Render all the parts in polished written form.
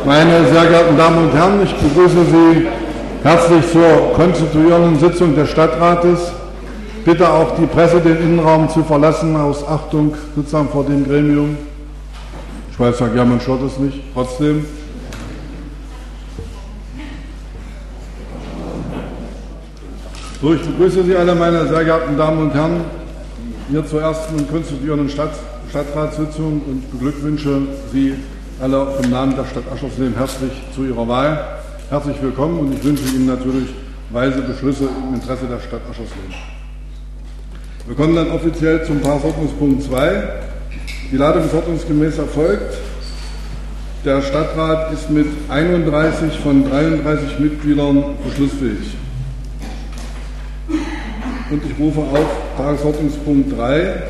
Meine sehr geehrten Damen und Herren, ich begrüße Sie herzlich zur konstituierenden Sitzung des Stadtrates. Bitte auch die Presse den Innenraum zu verlassen, aus Achtung sozusagen vor dem Gremium. Ich weiß ja, ja, man schaut es nicht, trotzdem. So, ich begrüße Sie alle, meine sehr geehrten Damen und Herren, hier zur ersten konstituierenden Stadtratssitzung und beglückwünsche Sie alle im Namen der Stadt Aschersleben herzlich zu Ihrer Wahl. Herzlich willkommen und ich wünsche Ihnen natürlich weise Beschlüsse im Interesse der Stadt Aschersleben. Wir kommen dann offiziell zum Tagesordnungspunkt 2. Die Ladung ist ordnungsgemäß erfolgt. Der Stadtrat ist mit 31 von 33 Mitgliedern beschlussfähig. Und ich rufe auf Tagesordnungspunkt 3.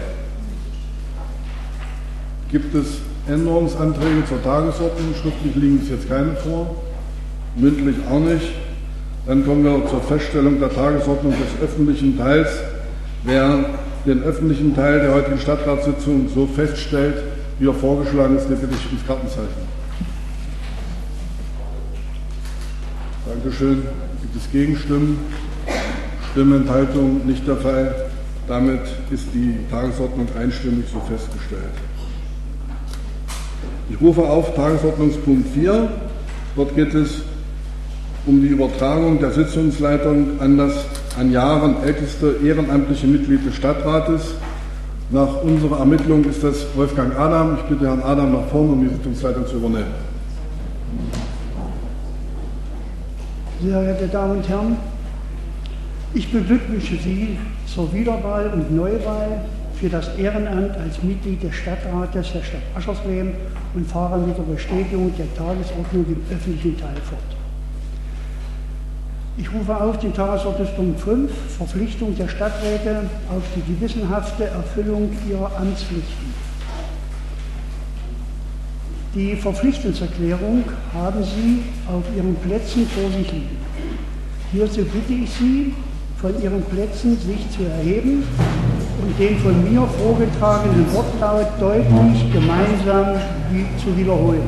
Gibt es Änderungsanträge zur Tagesordnung? Schriftlich liegen es jetzt keine vor, mündlich auch nicht. Dann kommen wir zur Feststellung der Tagesordnung des öffentlichen Teils. Wer den öffentlichen Teil der heutigen Stadtratssitzung so feststellt, wie er vorgeschlagen ist, den bitte ich ins Kartenzeichen. Dankeschön. Gibt es Gegenstimmen? Stimmenthaltung nicht der Fall. Damit ist die Tagesordnung einstimmig so festgestellt. Ich rufe auf Tagesordnungspunkt 4. Dort geht es um die Übertragung der Sitzungsleitung an das an Jahren älteste ehrenamtliche Mitglied des Stadtrates. Nach unserer Ermittlung ist das Wolfgang Adam. Ich bitte Herrn Adam nach vorne, um die Sitzungsleitung zu übernehmen. Sehr geehrte Damen und Herren, ich beglückwünsche Sie zur Wiederwahl und Neuwahl für das Ehrenamt als Mitglied des Stadtrates der Stadt Aschersleben und fahre mit der Bestätigung der Tagesordnung im öffentlichen Teil fort. Ich rufe auf den Tagesordnungspunkt 5, Verpflichtung der Stadträte auf die gewissenhafte Erfüllung ihrer Amtspflichten. Die Verpflichtungserklärung haben Sie auf Ihren Plätzen vor sich liegen. Hierzu bitte ich Sie, von Ihren Plätzen sich zu erheben und den von mir vorgetragenen Wortlaut deutlich gemeinsam zu wiederholen.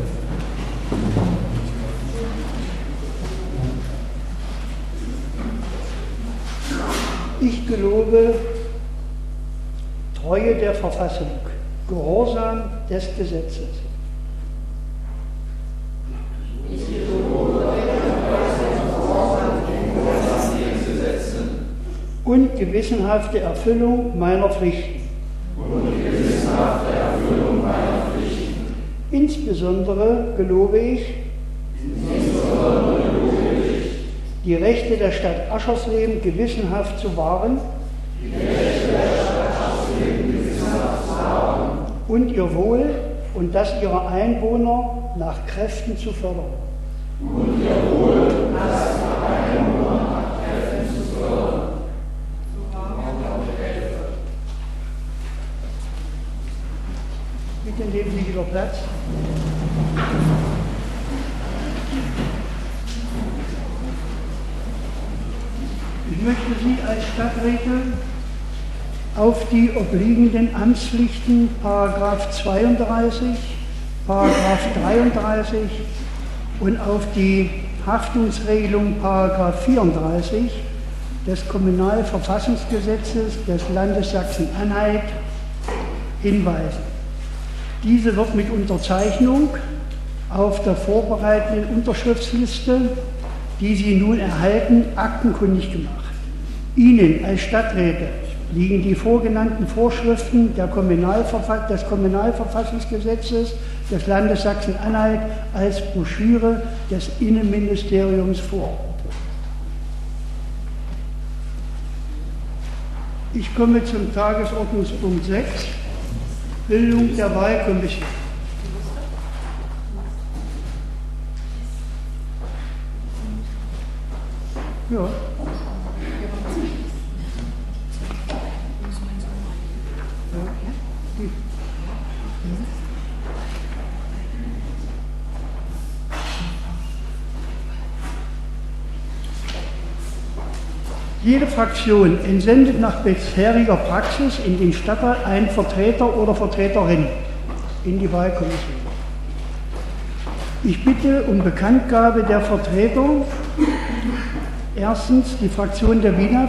Ich gelobe Treue der Verfassung, Gehorsam des Gesetzes. Ich gelobe Treue der Verfassung, Gehorsam den Gesetzen und gewissenhafte Erfüllung meiner Pflichten. Insbesondere gelobe ich die Rechte der Stadt Aschersleben gewissenhaft zu wahren und ihr Wohl und das ihrer Einwohner nach Kräften zu fördern. Bitte nehmen Sie wieder Platz. Ich möchte Sie als Stadträte auf die obliegenden Amtspflichten § 32, § 33 und auf die Haftungsregelung § 34 des Kommunalverfassungsgesetzes des Landes Sachsen-Anhalt hinweisen. Diese wird mit Unterzeichnung auf der vorbereitenden Unterschriftsliste, die Sie nun erhalten, aktenkundig gemacht. Ihnen als Stadträte liegen die vorgenannten Vorschriften des Kommunalverfassungsgesetzes des Landes Sachsen-Anhalt als Broschüre des Innenministeriums vor. Ich komme zum Tagesordnungspunkt 6, Bildung der Wahlkommission. Ja. Jede Fraktion entsendet nach bisheriger Praxis in den Stadtrat einen Vertreter oder Vertreterin in die Wahlkommission. Ich bitte um Bekanntgabe der Vertreter. Erstens die Fraktion der WIDAP.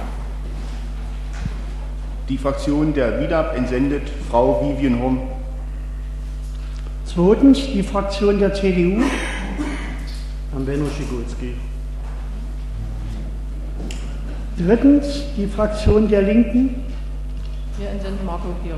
Die Fraktion der WIDAP entsendet Frau Vivian Horn. Zweitens die Fraktion der CDU. Herrn Benno Schigulski. Drittens die Fraktion der Linken. Wir entsenden Marco Gier.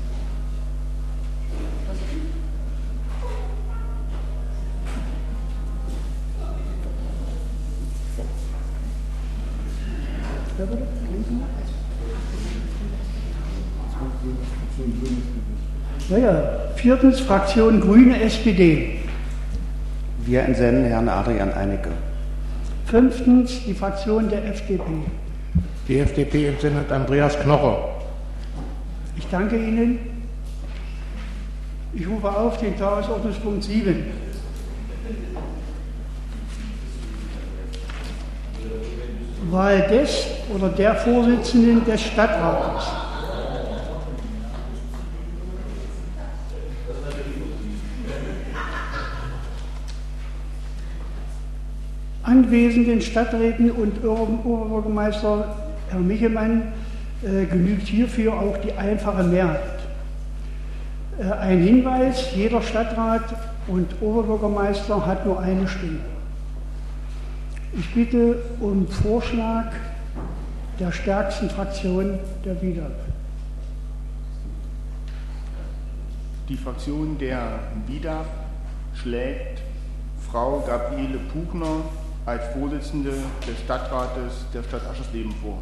Naja, viertens Fraktion Grüne SPD. Wir entsenden Herrn Adrian Einecke. Fünftens die Fraktion der FDP. Die FDP entsendet Andreas Knocher. Ich danke Ihnen. Ich rufe auf den Tagesordnungspunkt 7. Wahl des oder der Vorsitzenden des Stadtrates. Anwesenden Stadträten und Oberbürgermeister Herr Michelmann genügt hierfür auch die einfache Mehrheit. Ein Hinweis, jeder Stadtrat und Oberbürgermeister hat nur eine Stimme. Ich bitte um Vorschlag der stärksten Fraktion der WIDAP. Die Fraktion der WIDAP schlägt Frau Gabriele Puchner als Vorsitzende des Stadtrates der Stadt Aschersleben vor.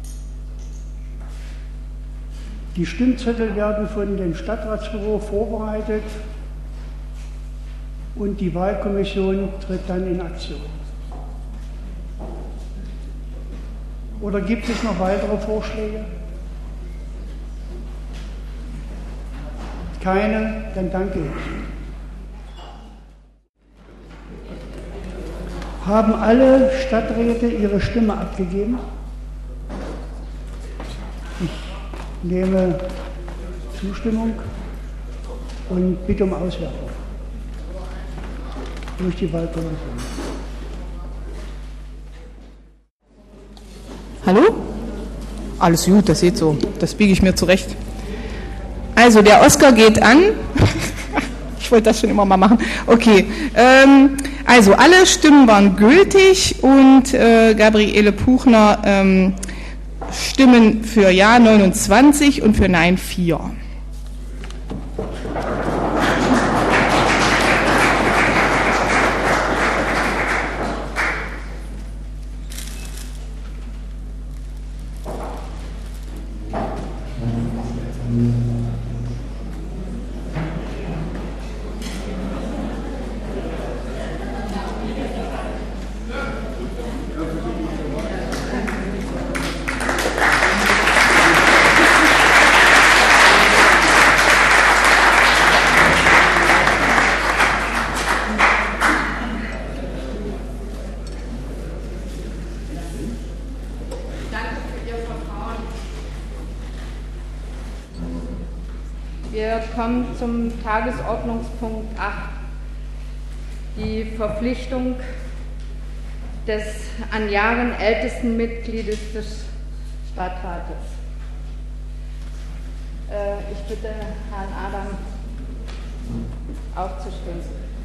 Die Stimmzettel werden von dem Stadtratsbüro vorbereitet und die Wahlkommission tritt dann in Aktion. Oder gibt es noch weitere Vorschläge? Keine, dann danke ich. Haben alle Stadträte ihre Stimme abgegeben? Ich nehme Zustimmung und bitte um Auswertung durch die Wahlkommission. Hallo? Alles gut, das geht so. Das biege ich mir zurecht. Also, der Oscar geht an. Ich wollte das schon immer mal machen. Okay. Also, alle Stimmen waren gültig und Gabriele Puchner Stimmen für Ja 29 und für Nein 4. Wir kommen zum Tagesordnungspunkt 8, die Verpflichtung des an Jahren ältesten Mitgliedes des Stadtrates. Ich bitte Herrn Adam aufzustehen.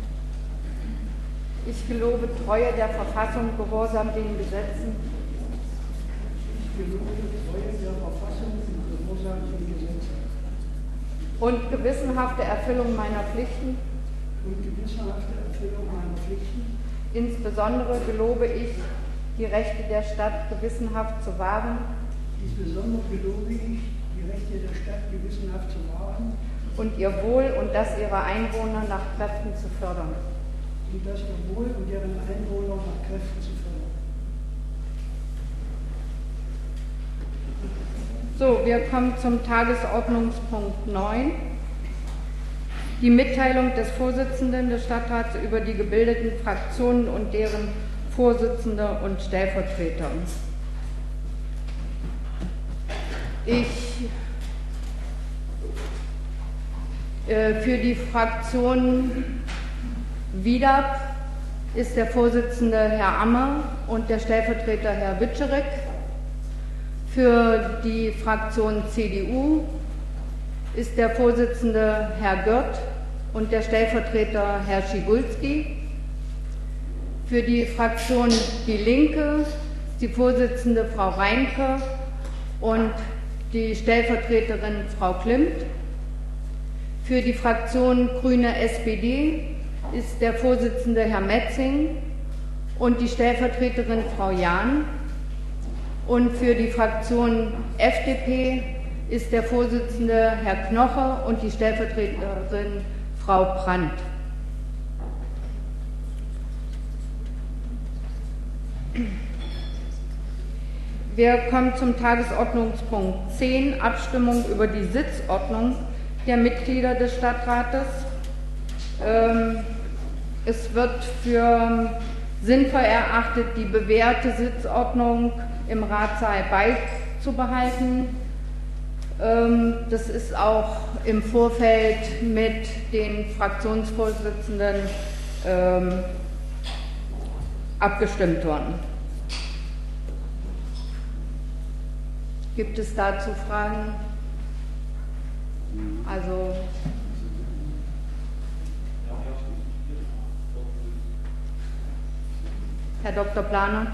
Ich gelobe Treue der Verfassung, Gehorsam den Gesetzen. Ich gelobe Treue der Verfassung und Gehorsam den Gesetzen. Und gewissenhafte Erfüllung meiner Pflichten. Und gewissenhafte Erfüllung meiner Pflichten. Insbesondere gelobe ich, die Rechte der Stadt gewissenhaft zu wahren. Insbesondere gelobe ich, die Rechte der Stadt gewissenhaft zu wahren. Und ihr Wohl und das ihrer Einwohner nach Kräften zu fördern. Und das ihr Wohl und deren Einwohner nach Kräften zu fördern. So, wir kommen zum Tagesordnungspunkt 9. Die Mitteilung des Vorsitzenden des Stadtrats über die gebildeten Fraktionen und deren Vorsitzende und Stellvertreter. Für die Fraktion WIDAP ist der Vorsitzende Herr Amme und der Stellvertreter Herr Witscherick. Für die Fraktion CDU ist der Vorsitzende Herr Gürt und der Stellvertreter Herr Schigulski. Für die Fraktion Die Linke ist die Vorsitzende Frau Reinke und die Stellvertreterin Frau Klimt. Für die Fraktion Grüne SPD ist der Vorsitzende Herr Metzing und die Stellvertreterin Frau Jahn. Und für die Fraktion FDP ist der Vorsitzende Herr Knoche und die Stellvertreterin Frau Brandt. Wir kommen zum Tagesordnungspunkt 10, Abstimmung über die Sitzordnung der Mitglieder des Stadtrates. Es wird für sinnvoll erachtet, die bewährte Sitzordnung im Ratssaal beizubehalten. Das ist auch im Vorfeld mit den Fraktionsvorsitzenden abgestimmt worden. Gibt es dazu Fragen? Also Herr Dr. Planer.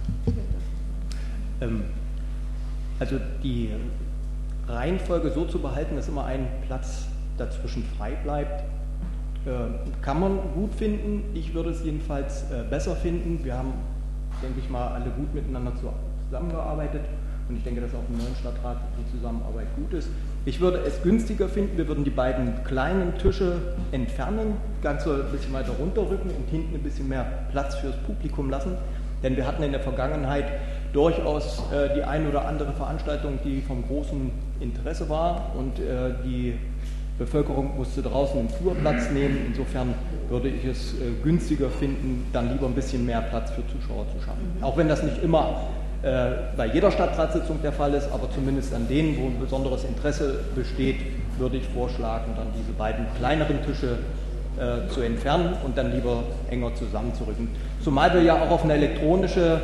Also die Reihenfolge so zu behalten, dass immer ein Platz dazwischen frei bleibt, kann man gut finden. Ich würde es jedenfalls besser finden. Wir haben, denke ich mal, alle gut miteinander zusammengearbeitet und ich denke, dass auch im neuen Stadtrat die Zusammenarbeit gut ist. Ich würde es günstiger finden, wir würden die beiden kleinen Tische entfernen, ganz so ein bisschen weiter runterrücken und hinten ein bisschen mehr Platz fürs Publikum lassen, denn wir hatten in der Vergangenheit durchaus die ein oder andere Veranstaltung, die vom großen Interesse war und die Bevölkerung musste draußen im Flur Platz nehmen. Insofern würde ich es günstiger finden, dann lieber ein bisschen mehr Platz für Zuschauer zu schaffen. Auch wenn das nicht immer bei jeder Stadtratssitzung der Fall ist, aber zumindest an denen, wo ein besonderes Interesse besteht, würde ich vorschlagen, dann diese beiden kleineren Tische zu entfernen und dann lieber enger zusammenzurücken. Zumal wir ja auch auf eine elektronische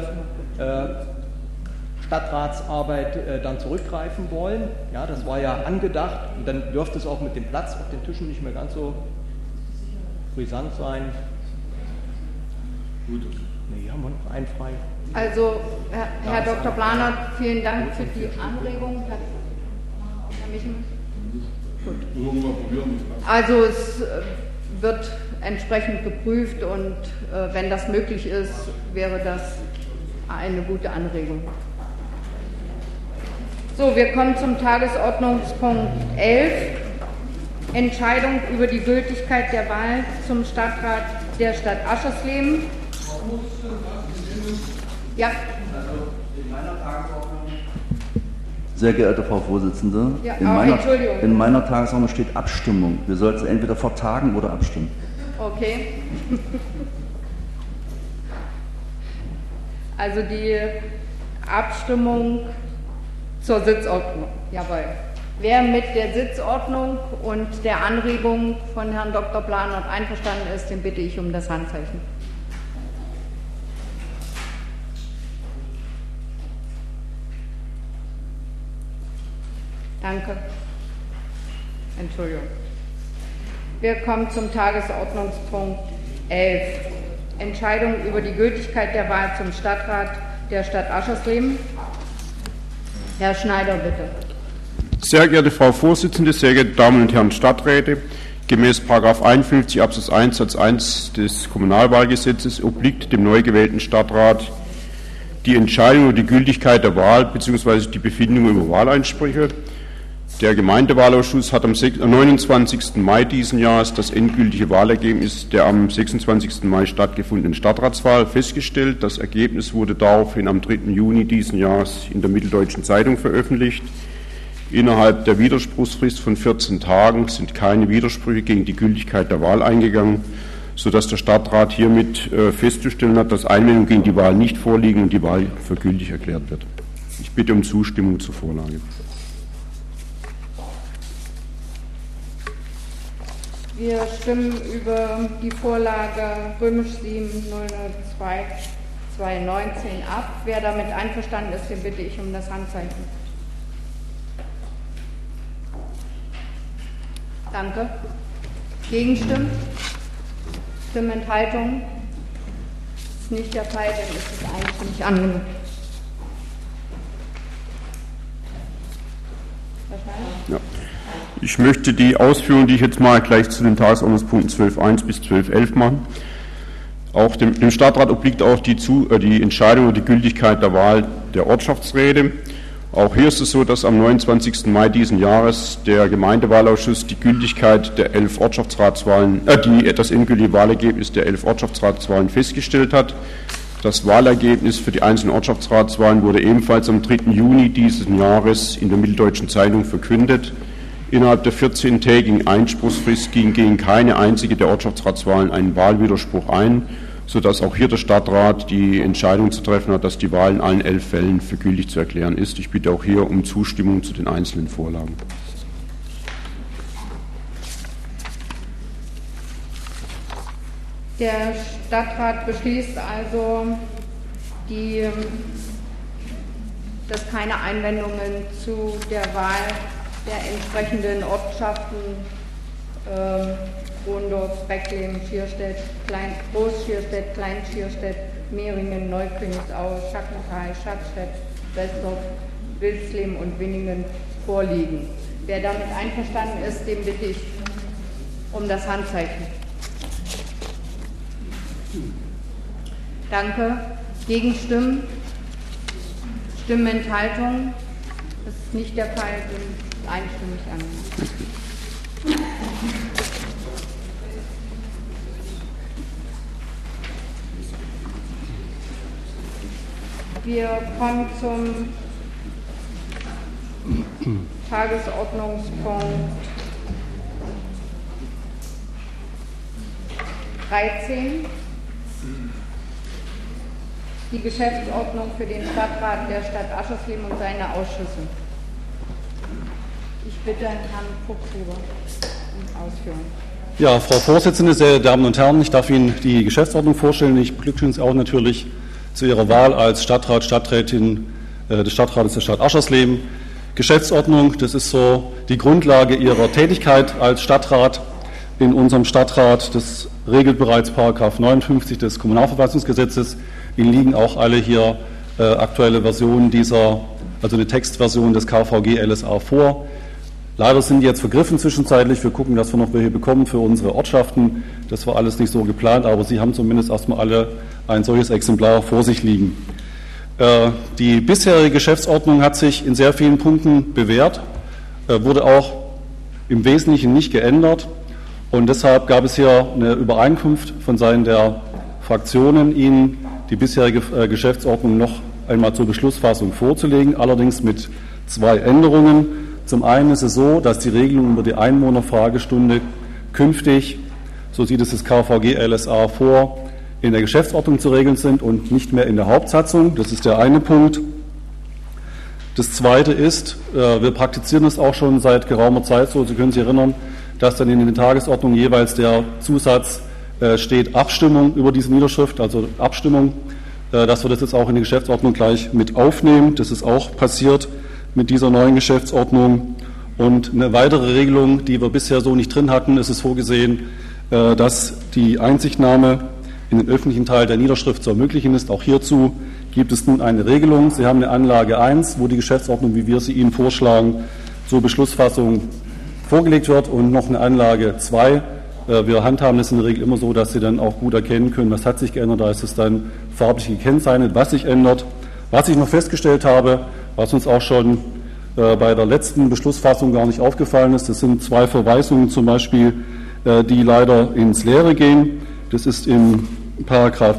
Stadtratsarbeit dann zurückgreifen wollen. Ja, das war ja angedacht und dann dürfte es auch mit dem Platz auf den Tischen nicht mehr ganz so brisant sein. Gut. Nee, haben wir noch einen frei. Also, Herr Dr. Planer, vielen Dank für die Anregung. Herr Michel? Gut. Also, es wird entsprechend geprüft und wenn das möglich ist, wäre das eine gute Anregung. So, wir kommen zum Tagesordnungspunkt 11. Entscheidung über die Gültigkeit der Wahl zum Stadtrat der Stadt Aschersleben. Ja. Sehr geehrte Frau Vorsitzende, Ja, in meiner Tagesordnung steht Abstimmung. Wir sollten entweder vertagen oder abstimmen. Okay. Also die Abstimmung zur Sitzordnung. Jawohl. Wer mit der Sitzordnung und der Anregung von Herrn Dr. Planert einverstanden ist, den bitte ich um das Handzeichen. Danke. Entschuldigung. Wir kommen zum Tagesordnungspunkt 11. Entscheidung über die Gültigkeit der Wahl zum Stadtrat der Stadt Aschersleben. Herr Schneider, bitte. Sehr geehrte Frau Vorsitzende, sehr geehrte Damen und Herren Stadträte, gemäß § 51 Absatz 1 Satz 1 des Kommunalwahlgesetzes obliegt dem neu gewählten Stadtrat die Entscheidung über die Gültigkeit der Wahl bzw. die Befindung über Wahleinsprüche. Der Gemeindewahlausschuss hat am 29. Mai diesen Jahres das endgültige Wahlergebnis der am 26. Mai stattgefundenen Stadtratswahl festgestellt. Das Ergebnis wurde daraufhin am 3. Juni diesen Jahres in der Mitteldeutschen Zeitung veröffentlicht. Innerhalb der Widerspruchsfrist von 14 Tagen sind keine Widersprüche gegen die Gültigkeit der Wahl eingegangen, sodass der Stadtrat hiermit festzustellen hat, dass Einwendungen gegen die Wahl nicht vorliegen und die Wahl für gültig erklärt wird. Ich bitte um Zustimmung zur Vorlage. Wir stimmen über die Vorlage römisch 7 002 2019 ab. Wer damit einverstanden ist, den bitte ich um das Handzeichen. Danke. Gegenstimmen? Stimmenthaltung? Ist nicht der Fall, dann ist es einstimmig angenommen. Ja. Ich möchte die Ausführungen, die ich jetzt mal gleich zu den Tagesordnungspunkten 12.1 bis 12.11 machen. Auch dem Stadtrat obliegt auch die Entscheidung über die Gültigkeit der Wahl der Ortschaftsräte. Auch hier ist es so, dass am 29. Mai diesen Jahres der Gemeindewahlausschuss die Gültigkeit der 11 Ortschaftsratswahlen, das endgültige Wahlergebnis der 11 Ortschaftsratswahlen festgestellt hat. Das Wahlergebnis für die einzelnen Ortschaftsratswahlen wurde ebenfalls am 3. Juni dieses Jahres in der Mitteldeutschen Zeitung verkündet. Innerhalb der 14-tägigen Einspruchsfrist ging gegen keine einzige der Ortschaftsratswahlen einen Wahlwiderspruch ein, sodass auch hier der Stadtrat die Entscheidung zu treffen hat, dass die Wahl in allen 11 Fällen für gültig zu erklären ist. Ich bitte auch hier um Zustimmung zu den einzelnen Vorlagen. Der Stadtrat beschließt also, dass keine Einwendungen zu der Wahl der entsprechenden Ortschaften Hohendorf, Beckleben, Schierstedt, Groß-Schierstedt, Klein-Schierstedt, Mehringen, Neukönigsau, Schackenthal, Schatzstedt, Westorf, Wilsleben und Winningen vorliegen. Wer damit einverstanden ist, den bitte ich um das Handzeichen. Danke. Gegenstimmen? Stimmenthaltung? Das ist nicht der Fall, sind einstimmig angenommen. Wir kommen zum Tagesordnungspunkt 13. Die Geschäftsordnung für den Stadtrat der Stadt Aschersleben und seine Ausschüsse. Ich bitte Herrn Fuchshuber um Ausführungen. Ja, Frau Vorsitzende, sehr geehrte Damen und Herren, ich darf Ihnen die Geschäftsordnung vorstellen. Ich beglückwünsche Sie auch natürlich zu Ihrer Wahl als Stadtrat, Stadträtin des Stadtrates der Stadt Aschersleben. Geschäftsordnung, das ist so die Grundlage Ihrer Tätigkeit als Stadtrat in unserem Stadtrat. Das regelt bereits § 59 des Kommunalverfassungsgesetzes. Ihnen liegen auch alle hier aktuelle Versionen also eine Textversion des KVG LSA vor. Leider sind die jetzt vergriffen zwischenzeitlich. Wir gucken, dass wir noch welche bekommen für unsere Ortschaften. Das war alles nicht so geplant, aber Sie haben zumindest erstmal alle ein solches Exemplar vor sich liegen. Die bisherige Geschäftsordnung hat sich in sehr vielen Punkten bewährt, wurde auch im Wesentlichen nicht geändert. Und deshalb gab es hier eine Übereinkunft von Seiten der Fraktionen, Ihnen die bisherige Geschäftsordnung noch einmal zur Beschlussfassung vorzulegen, allerdings mit 2 Änderungen. Zum einen ist es so, dass die Regelungen über die Einwohnerfragestunde künftig, so sieht es das KVG LSA vor, in der Geschäftsordnung zu regeln sind und nicht mehr in der Hauptsatzung. Das ist der eine Punkt. Das zweite ist, wir praktizieren es auch schon seit geraumer Zeit so, Sie können sich erinnern, dass dann in den Tagesordnungen jeweils der Zusatz steht Abstimmung über diese Niederschrift, also Abstimmung, dass wir das jetzt auch in die Geschäftsordnung gleich mit aufnehmen. Das ist auch passiert mit dieser neuen Geschäftsordnung. Und eine weitere Regelung, die wir bisher so nicht drin hatten, ist es vorgesehen, dass die Einsichtnahme in den öffentlichen Teil der Niederschrift zu ermöglichen ist. Auch hierzu gibt es nun eine Regelung. Sie haben eine Anlage 1, wo die Geschäftsordnung, wie wir sie Ihnen vorschlagen, zur Beschlussfassung vorgelegt wird, und noch eine Anlage 2. Wir handhaben das in der Regel immer so, dass Sie dann auch gut erkennen können, was hat sich geändert. Da ist es dann farblich gekennzeichnet, was sich ändert. Was ich noch festgestellt habe, was uns auch schon bei der letzten Beschlussfassung gar nicht aufgefallen ist, das sind 2 Verweisungen zum Beispiel, die leider ins Leere gehen. Das ist im §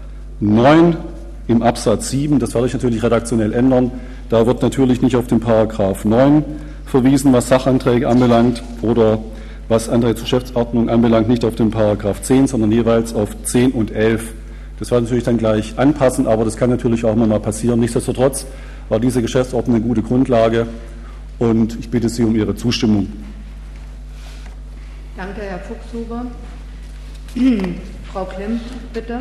9 im Absatz 7. Das werde ich natürlich redaktionell ändern. Da wird natürlich nicht auf den § 9 verwiesen, was Sachanträge anbelangt, oder was Anträge zur Geschäftsordnung anbelangt, nicht auf den § 10, sondern jeweils auf 10 und 11. Das werden wir natürlich dann gleich anpassen, aber das kann natürlich auch mal passieren. Nichtsdestotrotz war diese Geschäftsordnung eine gute Grundlage, und ich bitte Sie um Ihre Zustimmung. Danke, Herr Fuchshuber. Frau Klimt, bitte.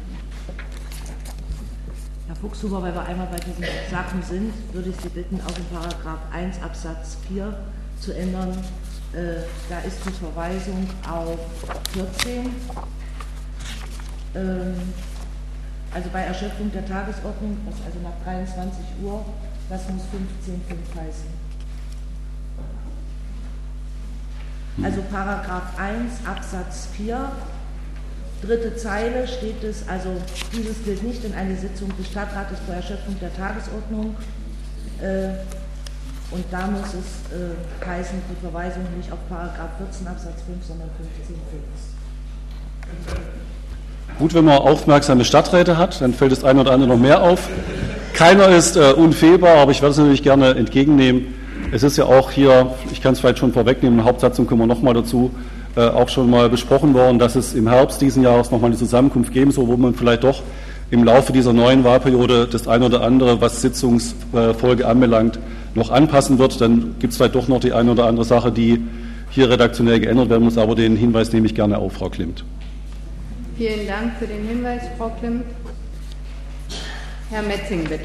Herr Fuchshuber, weil wir einmal bei diesen Sachen sind, würde ich Sie bitten, auch in Paragraph 1 Absatz 4 zu ändern. Da ist die Verweisung auf 14. Also bei Erschöpfung der Tagesordnung, das also nach 23 Uhr, das muss 15.5 heißen. Also Paragraph 1 Absatz 4, dritte Zeile steht es, also dieses gilt nicht in eine Sitzung des Stadtrates vor Erschöpfung der Tagesordnung. Und da muss es heißen, die Verweisung nicht auf Paragraph 14 Absatz 5, sondern 15.5. Gut, wenn man aufmerksame Stadträte hat, dann fällt das eine oder andere noch mehr auf. Keiner ist unfehlbar, aber ich werde es natürlich gerne entgegennehmen. Es ist ja auch hier, ich kann es vielleicht schon vorwegnehmen, in der Hauptsatzung kommen wir nochmal dazu, auch schon mal besprochen worden, dass es im Herbst diesen Jahres nochmal eine Zusammenkunft geben soll, wo man vielleicht doch im Laufe dieser neuen Wahlperiode das eine oder andere, was Sitzungsfolge anbelangt, noch anpassen wird. Dann gibt es vielleicht doch noch die eine oder andere Sache, die hier redaktionell geändert werden muss, aber den Hinweis nehme ich gerne auf, Frau Klimt. Vielen Dank für den Hinweis, Frau Klimt. Herr Metzing, bitte.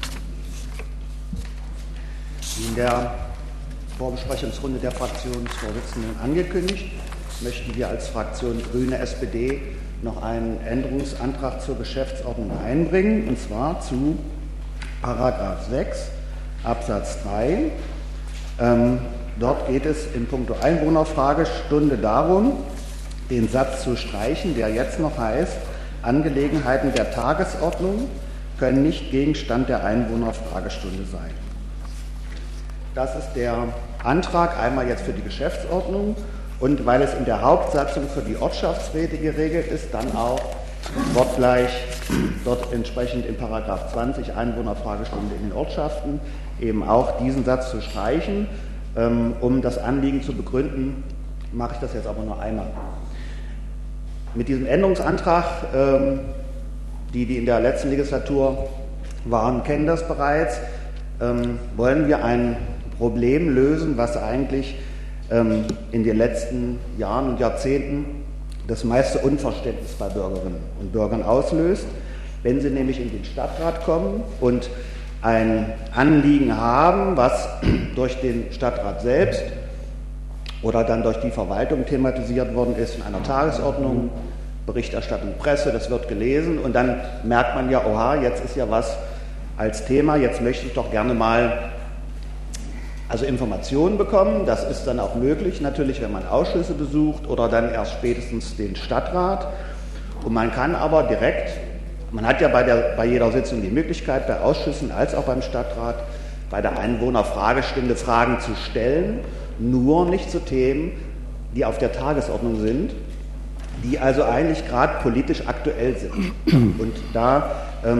In der Vorbesprechungsrunde der Fraktionsvorsitzenden angekündigt, möchten wir als Fraktion Grüne SPD noch einen Änderungsantrag zur Geschäftsordnung einbringen, und zwar zu Paragraph 6 Absatz 3. Dort geht es in puncto Einwohnerfragestunde darum, den Satz zu streichen, der jetzt noch heißt, Angelegenheiten der Tagesordnung können nicht Gegenstand der Einwohnerfragestunde sein. Das ist der Antrag einmal jetzt für die Geschäftsordnung und weil es in der Hauptsatzung für die Ortschaftsräte geregelt ist, dann auch wortgleich dort entsprechend in Paragraph 20 Einwohnerfragestunde in den Ortschaften eben auch diesen Satz zu streichen. Um das Anliegen zu begründen, mache ich das jetzt aber nur einmal. Mit diesem Änderungsantrag, die in der letzten Legislatur waren, kennen das bereits, wollen wir ein Problem lösen, was eigentlich in den letzten Jahren und Jahrzehnten das meiste Unverständnis bei Bürgerinnen und Bürgern auslöst. Wenn sie nämlich in den Stadtrat kommen und ein Anliegen haben, was durch den Stadtrat selbst oder dann durch die Verwaltung thematisiert worden ist in einer Tagesordnung, Berichterstattung, Presse, das wird gelesen und dann merkt man ja, oha, jetzt ist ja was als Thema, jetzt möchte ich doch gerne mal Informationen bekommen. Das ist dann auch möglich, natürlich, wenn man Ausschüsse besucht oder dann erst spätestens den Stadtrat. Und man kann aber direkt, man hat ja bei jeder Sitzung die Möglichkeit, bei Ausschüssen als auch beim Stadtrat, bei der Einwohnerfragestunde Fragen zu stellen, nur nicht zu Themen, die auf der Tagesordnung sind, die also eigentlich gerade politisch aktuell sind. Und da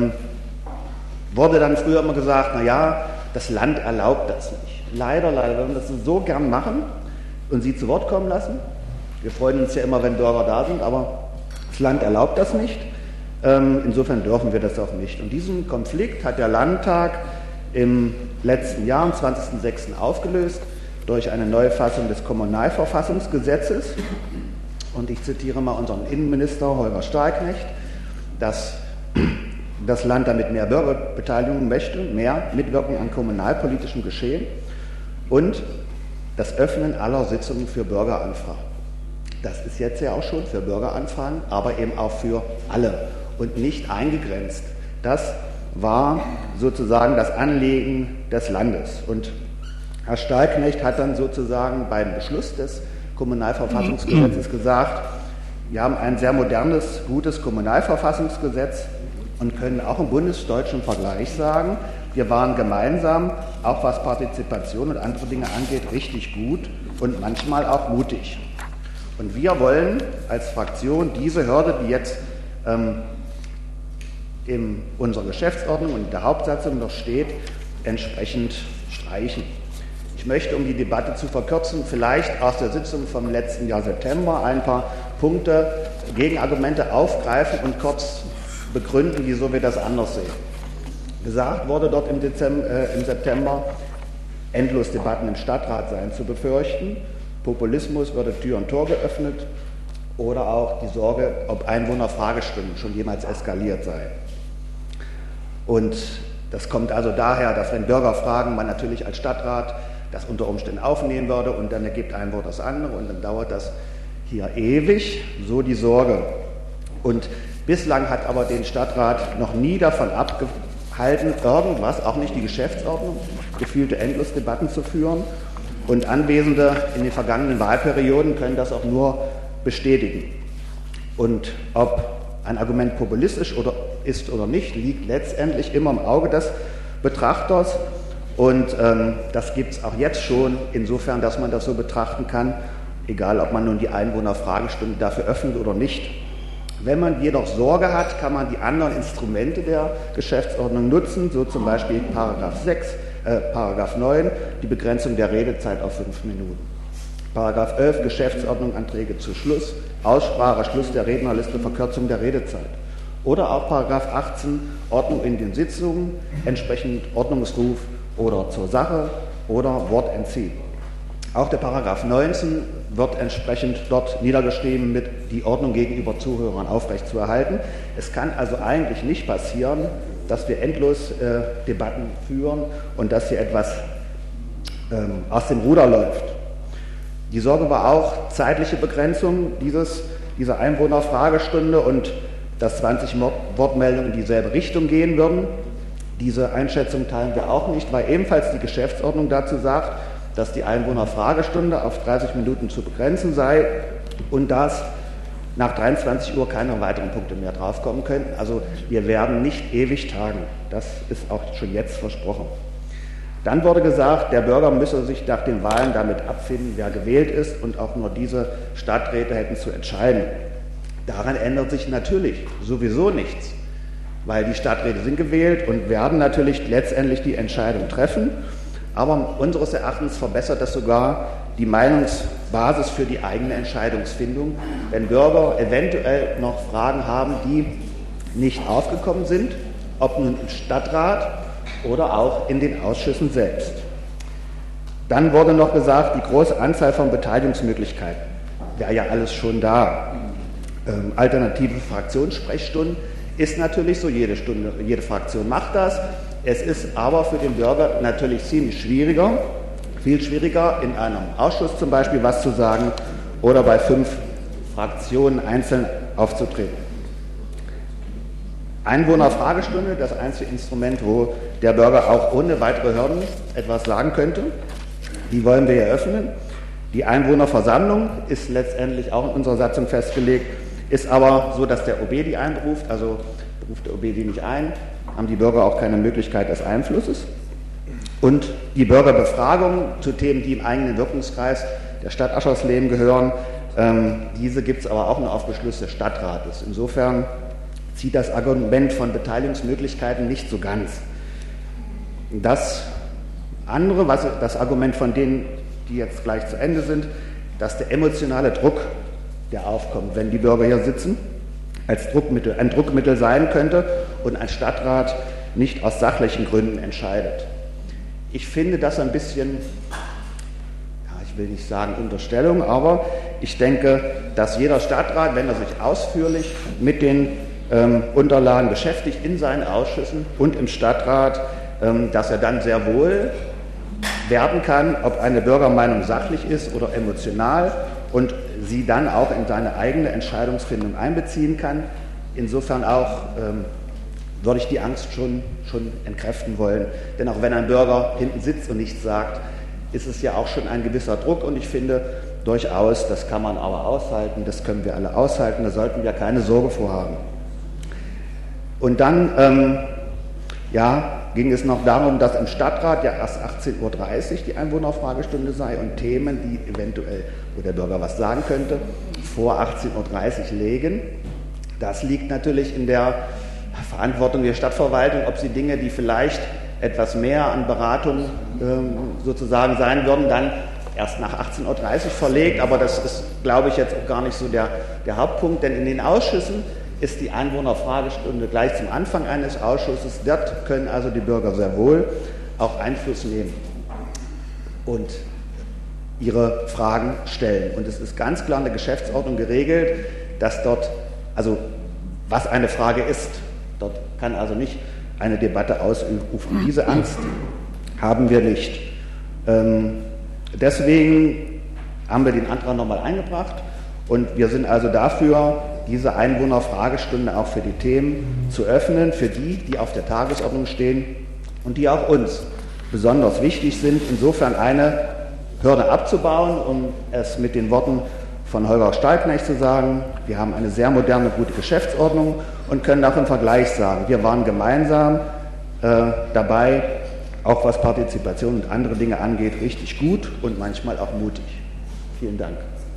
wurde dann früher immer gesagt, naja, das Land erlaubt das nicht. Leider, wenn wir das so gern machen und sie zu Wort kommen lassen, wir freuen uns ja immer, wenn Bürger da sind, aber das Land erlaubt das nicht. Insofern dürfen wir das auch nicht. Und diesen Konflikt hat der Landtag im letzten Jahr, am 20.06. aufgelöst, durch eine Neufassung des Kommunalverfassungsgesetzes. Und ich zitiere mal unseren Innenminister Holger Stahlknecht, dass das Land damit mehr Bürgerbeteiligung möchte, mehr Mitwirkung an kommunalpolitischem Geschehen und das Öffnen aller Sitzungen für Bürgeranfragen. Das ist jetzt ja auch schon für Bürgeranfragen, aber eben auch für alle und nicht eingegrenzt. Das war sozusagen das Anliegen des Landes. Und Herr Stahlknecht hat dann sozusagen beim Beschluss des Kommunalverfassungsgesetzes gesagt, wir haben ein sehr modernes, gutes Kommunalverfassungsgesetz und können auch im bundesdeutschen Vergleich sagen, wir waren gemeinsam, auch was Partizipation und andere Dinge angeht, richtig gut und manchmal auch mutig. Und wir wollen als Fraktion diese Hürde, die jetzt in unserer Geschäftsordnung und in der Hauptsatzung noch steht, entsprechend streichen. Ich möchte, um die Debatte zu verkürzen, vielleicht aus der Sitzung vom letzten Jahr September ein paar Punkte, Gegenargumente aufgreifen und kurz begründen, wieso wir das anders sehen. Gesagt wurde dort im September, Endlosdebatten im Stadtrat seien zu befürchten Populismus würde Tür und Tor geöffnet oder auch die Sorge, ob Einwohnerfragestunden schon jemals eskaliert sei. Und das kommt also daher, dass wenn Bürger fragen, man natürlich als Stadtrat das unter Umständen aufnehmen würde und dann ergibt ein Wort das andere und dann dauert das hier ewig, so die Sorge. Und bislang hat aber den Stadtrat noch nie davon abgehalten, irgendwas, auch nicht die Geschäftsordnung, gefühlte Endlosdebatten zu führen. Und Anwesende in den vergangenen Wahlperioden können das auch nur bestätigen. Und ob ein Argument populistisch ist oder nicht, liegt letztendlich immer im Auge des Betrachters. Und das gibt es auch jetzt schon, insofern, dass man das so betrachten kann, egal ob man nun die Einwohnerfragestunde dafür öffnet oder nicht. Wenn man jedoch Sorge hat, kann man die anderen Instrumente der Geschäftsordnung nutzen, so zum Beispiel Paragraph 9, die Begrenzung der Redezeit auf 5 Minuten. Paragraph 11, Geschäftsordnung, Anträge zu Schluss, Aussprache, Schluss der Rednerliste, Verkürzung der Redezeit. Oder auch Paragraph 18, Ordnung in den Sitzungen, entsprechend Ordnungsruf oder zur Sache oder Wort entziehen. Auch der Paragraph 19 wird entsprechend dort niedergeschrieben, mit die Ordnung gegenüber Zuhörern aufrechtzuerhalten. Es kann also eigentlich nicht passieren, dass wir endlos Debatten führen und dass hier etwas aus dem Ruder läuft. Die Sorge war auch zeitliche Begrenzung dieser Einwohnerfragestunde und dass 20 Wortmeldungen in dieselbe Richtung gehen würden. Diese Einschätzung teilen wir auch nicht, weil ebenfalls die Geschäftsordnung dazu sagt, dass die Einwohnerfragestunde auf 30 Minuten zu begrenzen sei und dass nach 23 Uhr keine weiteren Punkte mehr draufkommen könnten. Also wir werden nicht ewig tagen. Das ist auch schon jetzt versprochen. Dann wurde gesagt, der Bürger müsse sich nach den Wahlen damit abfinden, wer gewählt ist und auch nur diese Stadträte hätten zu entscheiden. Daran ändert sich natürlich sowieso nichts, weil die Stadträte sind gewählt und werden natürlich letztendlich die Entscheidung treffen. Aber unseres Erachtens verbessert das sogar die Meinungsbasis für die eigene Entscheidungsfindung, wenn Bürger eventuell noch Fragen haben, die nicht aufgekommen sind, ob nun im Stadtrat oder auch in den Ausschüssen selbst. Dann wurde noch gesagt, die große Anzahl von Beteiligungsmöglichkeiten wäre ja alles schon da. Alternative Fraktionssprechstunden ist natürlich so, jede Fraktion macht das. Es ist aber für den Bürger natürlich ziemlich schwieriger, viel schwieriger, in einem Ausschuss zum Beispiel was zu sagen oder bei 5 Fraktionen einzeln aufzutreten. Einwohnerfragestunde, das einzige Instrument, wo der Bürger auch ohne weitere Hürden etwas sagen könnte, die wollen wir eröffnen. Die Einwohnerversammlung ist letztendlich auch in unserer Satzung festgelegt, ist aber so, dass der OB die einberuft, also beruft der OB die nicht ein, haben die Bürger auch keine Möglichkeit des Einflusses. Und die Bürgerbefragung zu Themen, die im eigenen Wirkungskreis der Stadt Aschersleben gehören, diese gibt es aber auch nur auf Beschluss des Stadtrates. Insofern zieht das Argument von Beteiligungsmöglichkeiten nicht so ganz. Das andere, das Argument von denen, die jetzt gleich zu Ende sind, dass der emotionale Druck, der aufkommt, wenn die Bürger hier sitzen, ein Druckmittel sein könnte und ein Stadtrat nicht aus sachlichen Gründen entscheidet. Ich finde das ein bisschen, ich will nicht sagen Unterstellung, aber ich denke, dass jeder Stadtrat, wenn er sich ausführlich mit den Unterlagen beschäftigt in seinen Ausschüssen und im Stadtrat, dass er dann sehr wohl werten kann, ob eine Bürgermeinung sachlich ist oder emotional und sie dann auch in seine eigene Entscheidungsfindung einbeziehen kann. Insofern auch würde ich die Angst schon entkräften wollen. Denn auch wenn ein Bürger hinten sitzt und nichts sagt, ist es ja auch schon ein gewisser Druck und ich finde durchaus, das kann man aber aushalten, das können wir alle aushalten, da sollten wir keine Sorge vorhaben. Und dann ging es noch darum, dass im Stadtrat ja erst 18:30 Uhr die Einwohnerfragestunde sei und Themen, die eventuell, wo der Bürger was sagen könnte, vor 18:30 Uhr legen. Das liegt natürlich in der Verantwortung der Stadtverwaltung, ob sie Dinge, die vielleicht etwas mehr an Beratung sozusagen sein würden, dann erst nach 18:30 Uhr verlegt. Aber das ist, glaube ich, jetzt auch gar nicht so der Hauptpunkt, denn in den Ausschüssen ist die Einwohnerfragestunde gleich zum Anfang eines Ausschusses. Dort können also die Bürger sehr wohl auch Einfluss nehmen. Und ihre Fragen stellen. Und es ist ganz klar in der Geschäftsordnung geregelt, dass dort, also was eine Frage ist, dort kann also nicht eine Debatte ausrufen. Diese Angst haben wir nicht. Deswegen haben wir den Antrag nochmal eingebracht und wir sind also dafür, diese Einwohnerfragestunde auch für die Themen zu öffnen, für die auf der Tagesordnung stehen und die auch uns besonders wichtig sind. Insofern eine Hürde abzubauen, um es mit den Worten von Holger Stallknecht zu sagen, wir haben eine sehr moderne, gute Geschäftsordnung und können auch im Vergleich sagen, wir waren gemeinsam dabei, auch was Partizipation und andere Dinge angeht, richtig gut und manchmal auch mutig. Vielen Dank.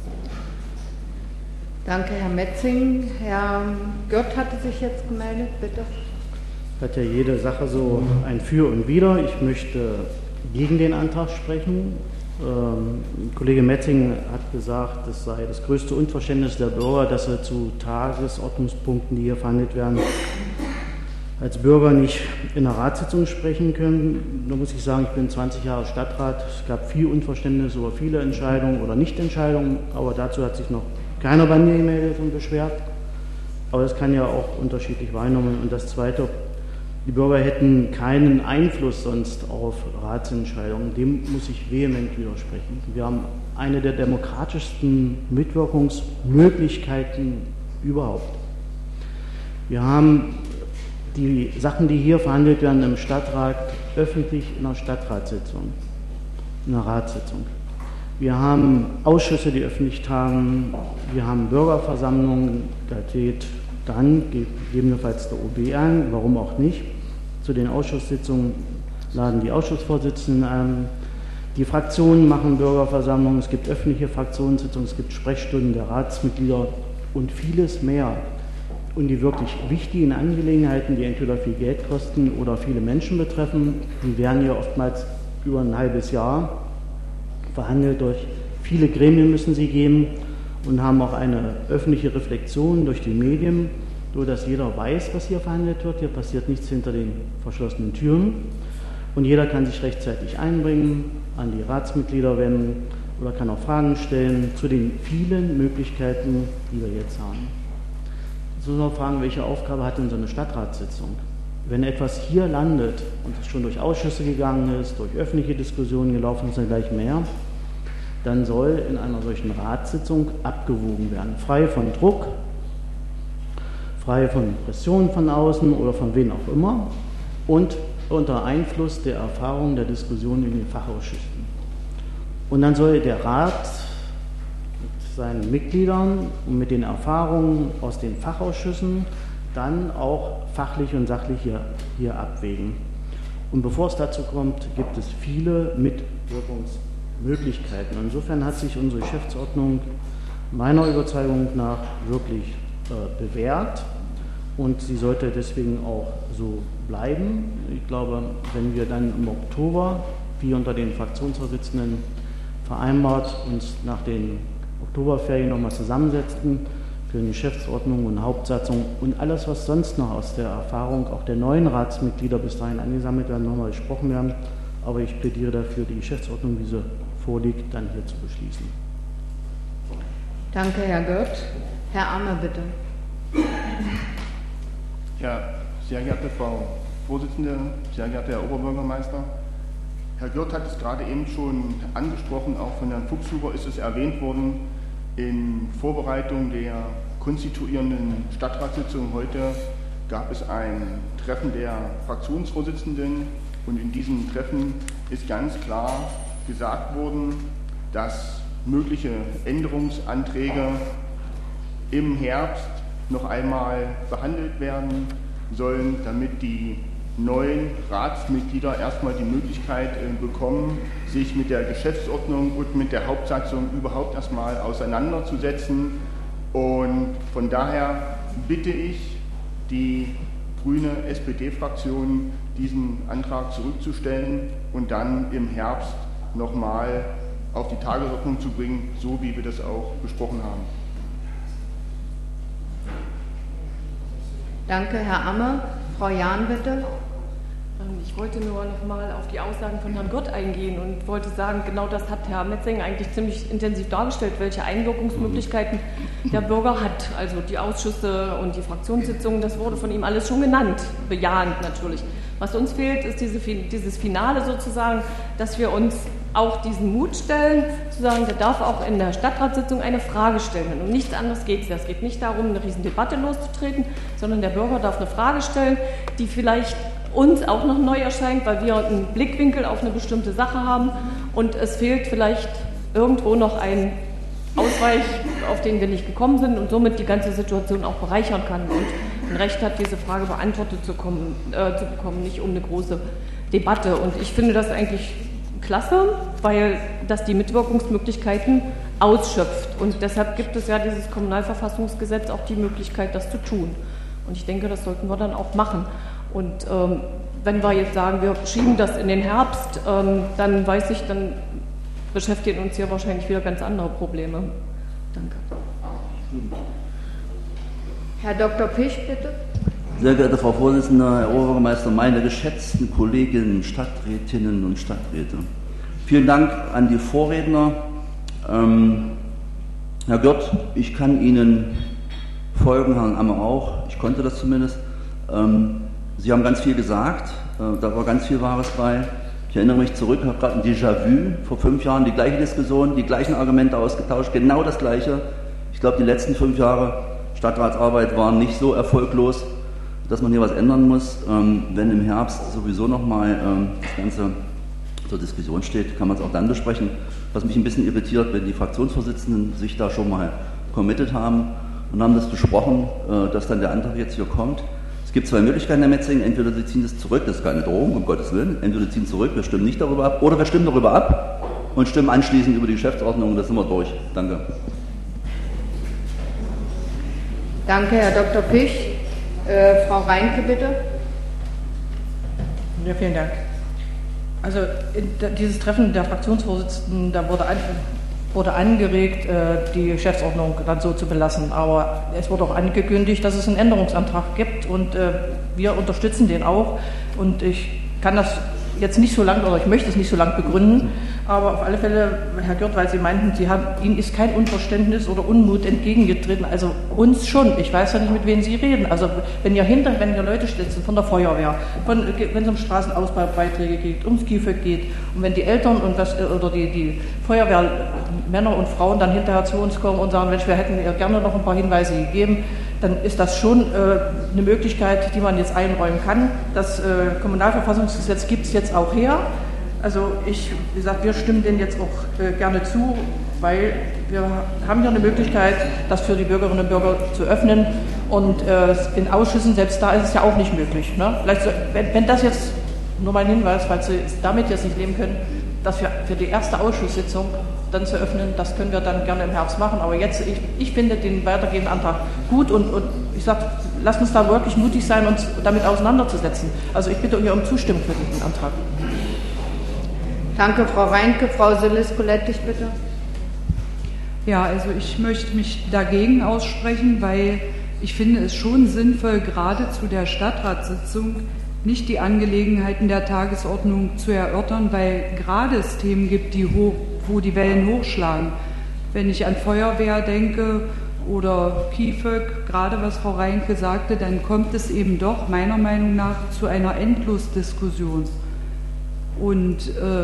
Danke, Herr Metzing. Herr Gött hatte sich jetzt gemeldet, bitte. Hat ja jede Sache so ein Für und Wider. Ich möchte gegen den Antrag sprechen. Kollege Metzing hat gesagt, es sei das größte Unverständnis der Bürger, dass sie zu Tagesordnungspunkten, die hier verhandelt werden, als Bürger nicht in einer Ratssitzung sprechen können. Da muss ich sagen, ich bin 20 Jahre Stadtrat. Es gab viel Unverständnis über viele Entscheidungen oder Nichtentscheidungen, aber dazu hat sich noch keiner bei mir gemeldet und beschwert. Aber das kann ja auch unterschiedlich wahrgenommen. Und das Zweite, die Bürger hätten keinen Einfluss sonst auf Ratsentscheidungen. Dem muss ich vehement widersprechen. Wir haben eine der demokratischsten Mitwirkungsmöglichkeiten überhaupt. Wir haben die Sachen, die hier verhandelt werden im Stadtrat, öffentlich in einer Stadtratssitzung, in einer Ratssitzung. Wir haben Ausschüsse, die öffentlich tagen. Wir haben Bürgerversammlungen, da steht dann gegebenenfalls der OB ein, warum auch nicht. Zu den Ausschusssitzungen laden die Ausschussvorsitzenden ein. Die Fraktionen machen Bürgerversammlungen, es gibt öffentliche Fraktionssitzungen, es gibt Sprechstunden der Ratsmitglieder und vieles mehr. Und die wirklich wichtigen Angelegenheiten, die entweder viel Geld kosten oder viele Menschen betreffen, die werden ja oftmals über ein halbes Jahr verhandelt. Durch viele Gremien müssen sie gehen und haben auch eine öffentliche Reflexion durch die Medien, so dass jeder weiß, was hier verhandelt wird. Hier passiert nichts hinter den verschlossenen Türen und jeder kann sich rechtzeitig einbringen, an die Ratsmitglieder wenden oder kann auch Fragen stellen zu den vielen Möglichkeiten, die wir jetzt haben. Jetzt muss man fragen, welche Aufgabe hat denn so eine Stadtratssitzung? Wenn etwas hier landet und es schon durch Ausschüsse gegangen ist, durch öffentliche Diskussionen gelaufen ist und gleich mehr, dann soll in einer solchen Ratssitzung abgewogen werden. Frei von Druck, frei von Pression von außen oder von wem auch immer und unter Einfluss der Erfahrung der Diskussion in den Fachausschüssen. Und dann soll der Rat seinen Mitgliedern und mit den Erfahrungen aus den Fachausschüssen dann auch fachlich und sachlich hier abwägen. Und bevor es dazu kommt, gibt es viele Mitwirkungsmöglichkeiten. Insofern hat sich unsere Geschäftsordnung meiner Überzeugung nach wirklich bewährt und sie sollte deswegen auch so bleiben. Ich glaube, wenn wir dann im Oktober, wie unter den Fraktionsvorsitzenden vereinbart, uns nach den Oktoberferien nochmal zusammensetzen für eine Geschäftsordnung und Hauptsatzung und alles, was sonst noch aus der Erfahrung auch der neuen Ratsmitglieder bis dahin angesammelt werden, nochmal besprochen werden. Aber ich plädiere dafür, die Geschäftsordnung, wie sie vorliegt, dann hier zu beschließen. Danke, Herr Gött. Herr Ammer, bitte. Ja, sehr geehrte Frau Vorsitzende, sehr geehrter Herr Oberbürgermeister, Herr Gött hat es gerade eben schon angesprochen, auch von Herrn Fuchshuber ist es erwähnt worden, in Vorbereitung der konstituierenden Stadtratssitzung heute gab es ein Treffen der Fraktionsvorsitzenden und in diesem Treffen ist ganz klar gesagt worden, dass mögliche Änderungsanträge im Herbst noch einmal behandelt werden sollen, damit die neuen Ratsmitglieder erstmal die Möglichkeit bekommen, sich mit der Geschäftsordnung und mit der Hauptsatzung überhaupt erstmal auseinanderzusetzen. Und von daher bitte ich die grüne SPD-Fraktion, diesen Antrag zurückzustellen und dann im Herbst nochmal auf die Tagesordnung zu bringen, so wie wir das auch besprochen haben. Danke, Herr Ammer. Frau Jahn, bitte. Ich wollte nur noch mal auf die Aussagen von Herrn Gott eingehen und wollte sagen, genau das hat Herr Metzing eigentlich ziemlich intensiv dargestellt, welche Einwirkungsmöglichkeiten der Bürger hat. Also die Ausschüsse und die Fraktionssitzungen, das wurde von ihm alles schon genannt, bejahend natürlich. Was uns fehlt, ist dieses Finale sozusagen, dass wir uns auch diesen Mut stellen, zu sagen, der darf auch in der Stadtratssitzung eine Frage stellen. Und um nichts anderes geht es. Es geht nicht darum, eine riesen Debatte loszutreten, sondern der Bürger darf eine Frage stellen, die vielleicht uns auch noch neu erscheint, weil wir einen Blickwinkel auf eine bestimmte Sache haben und es fehlt vielleicht irgendwo noch ein Ausweich, auf den wir nicht gekommen sind und somit die ganze Situation auch bereichern kann und ein Recht hat, diese Frage beantwortet zu bekommen, nicht um eine große Debatte. Und ich finde das eigentlich klasse, weil das die Mitwirkungsmöglichkeiten ausschöpft. Und deshalb gibt es ja dieses Kommunalverfassungsgesetz auch die Möglichkeit, das zu tun. Und ich denke, das sollten wir dann auch machen. Und wenn wir jetzt sagen, wir schieben das in den Herbst, dann weiß ich, dann beschäftigen uns hier wahrscheinlich wieder ganz andere Probleme. Danke. Herr Dr. Pisch, bitte. Sehr geehrte Frau Vorsitzende, Herr Oberbürgermeister, meine geschätzten Kolleginnen, Stadträtinnen und Stadträte. Vielen Dank an die Vorredner. Herr Gört, ich kann Ihnen folgen, Herrn Ammer auch. Ich konnte das zumindest. Sie haben ganz viel gesagt, da war ganz viel Wahres bei. Ich erinnere mich zurück, ich habe gerade ein Déjà-vu, vor 5 Jahren die gleiche Diskussion, die gleichen Argumente ausgetauscht, genau das Gleiche. Ich glaube, die letzten 5 Jahre Stadtratsarbeit waren nicht so erfolglos, dass man hier was ändern muss. Wenn im Herbst sowieso nochmal das Ganze zur Diskussion steht, kann man es auch dann besprechen. Was mich ein bisschen irritiert, wenn die Fraktionsvorsitzenden sich da schon mal committed haben und haben das besprochen, dass dann der Antrag jetzt hier kommt. Es gibt 2 Möglichkeiten, Herr Metzing. Entweder Sie ziehen es zurück, das ist keine Drohung, um Gottes Willen. Entweder Sie ziehen es zurück, wir stimmen nicht darüber ab, oder wir stimmen darüber ab und stimmen anschließend über die Geschäftsordnung und das sind wir durch. Danke. Danke, Herr Dr. Pisch. Frau Reinke, bitte. Ja, vielen Dank. Also dieses Treffen der Fraktionsvorsitzenden, da wurde angeregt, die Geschäftsordnung dann so zu belassen. Aber es wurde auch angekündigt, dass es einen Änderungsantrag gibt und wir unterstützen den auch. Und ich kann das jetzt nicht so lang, oder ich möchte es nicht so lang begründen, aber auf alle Fälle, Herr Gört, weil Sie meinten, Ihnen ist kein Unverständnis oder Unmut entgegengetreten, also uns schon. Ich weiß ja nicht, mit wem Sie reden. Also wenn hier Leute sitzen von der Feuerwehr, wenn es um Straßenausbaubeiträge geht, ums KIföG geht und wenn die Eltern oder die Feuerwehrmänner und Frauen dann hinterher zu uns kommen und sagen, Mensch, wir hätten ihr gerne noch ein paar Hinweise gegeben, dann ist das schon eine Möglichkeit, die man jetzt einräumen kann. Das Kommunalverfassungsgesetz gibt es jetzt auch her. Also wie gesagt, wir stimmen dem jetzt auch gerne zu, weil wir haben ja eine Möglichkeit, das für die Bürgerinnen und Bürger zu öffnen. Und in Ausschüssen, selbst da ist es ja auch nicht möglich. Ne? Vielleicht, wenn das jetzt, nur mein Hinweis, falls Sie damit jetzt nicht leben können, dass wir für die erste Ausschusssitzung dann zu öffnen, das können wir dann gerne im Herbst machen. Aber jetzt, ich finde den weitergehenden Antrag gut und ich sage, lasst uns da wirklich mutig sein, uns damit auseinanderzusetzen. Also ich bitte hier um Zustimmung für diesen Antrag. Danke, Frau Reinke. Frau Silis-Colettig, bitte. Ja, also ich möchte mich dagegen aussprechen, weil ich finde es schon sinnvoll, gerade zu der Stadtratssitzung nicht die Angelegenheiten der Tagesordnung zu erörtern, weil gerade es Themen gibt, wo die Wellen hochschlagen. Wenn ich an Feuerwehr denke oder KIföG, gerade was Frau Reinke sagte, dann kommt es eben doch meiner Meinung nach zu einer Endlosdiskussion. Und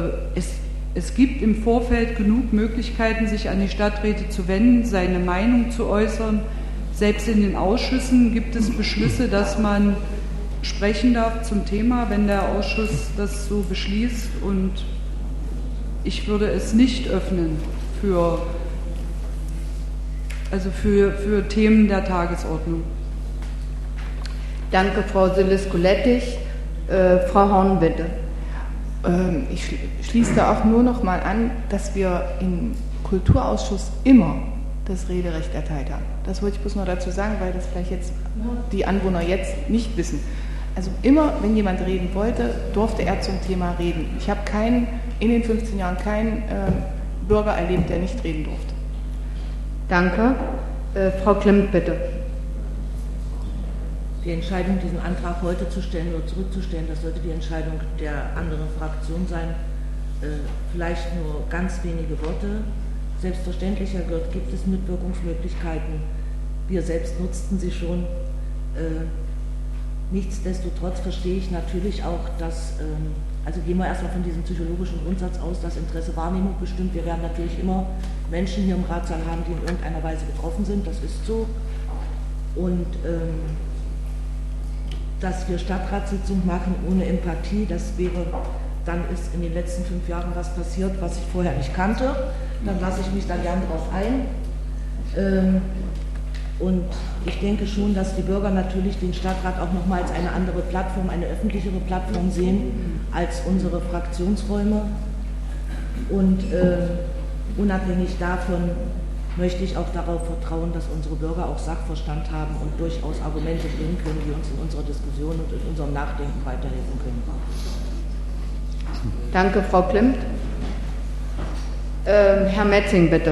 es gibt im Vorfeld genug Möglichkeiten, sich an die Stadträte zu wenden, seine Meinung zu äußern. Selbst in den Ausschüssen gibt es Beschlüsse, dass man sprechen darf zum Thema, wenn der Ausschuss das so beschließt. Und ich würde es nicht öffnen für Themen der Tagesordnung. Danke, Frau Silis-Colettig. Frau Horn, bitte. Ich schließe da auch nur noch mal an, dass wir im Kulturausschuss immer das Rederecht erteilt haben. Das wollte ich bloß noch dazu sagen, weil das vielleicht jetzt die Anwohner jetzt nicht wissen. Also immer, wenn jemand reden wollte, durfte er zum Thema reden. Ich habe in den 15 Jahren keinen Bürger erlebt, der nicht reden durfte. Danke. Frau Klimt, bitte. die Entscheidung, diesen Antrag heute zu stellen oder zurückzustellen, das sollte die Entscheidung der anderen Fraktion sein. Vielleicht nur ganz wenige Worte. Selbstverständlich, Herr Gört, gibt es Mitwirkungsmöglichkeiten. Wir selbst nutzten sie schon. Nichtsdestotrotz verstehe ich natürlich auch, dass, also gehen wir erstmal von diesem psychologischen Grundsatz aus, dass Interesse Wahrnehmung bestimmt. Wir werden natürlich immer Menschen hier im Ratssaal haben, die in irgendeiner Weise betroffen sind, das ist so. Und dass wir Stadtratssitzung machen ohne Empathie, das wäre, dann ist in den letzten 5 Jahren was passiert, was ich vorher nicht kannte. Dann lasse ich mich da gern drauf ein. Und ich denke schon, dass die Bürger natürlich den Stadtrat auch nochmal als eine andere Plattform, eine öffentlichere Plattform sehen als unsere Fraktionsräume. Und unabhängig davon möchte ich auch darauf vertrauen, dass unsere Bürger auch Sachverstand haben und durchaus Argumente bringen können, die uns in unserer Diskussion und in unserem Nachdenken weiterhelfen können. Danke, Frau Klimt. Herr Metzing, bitte.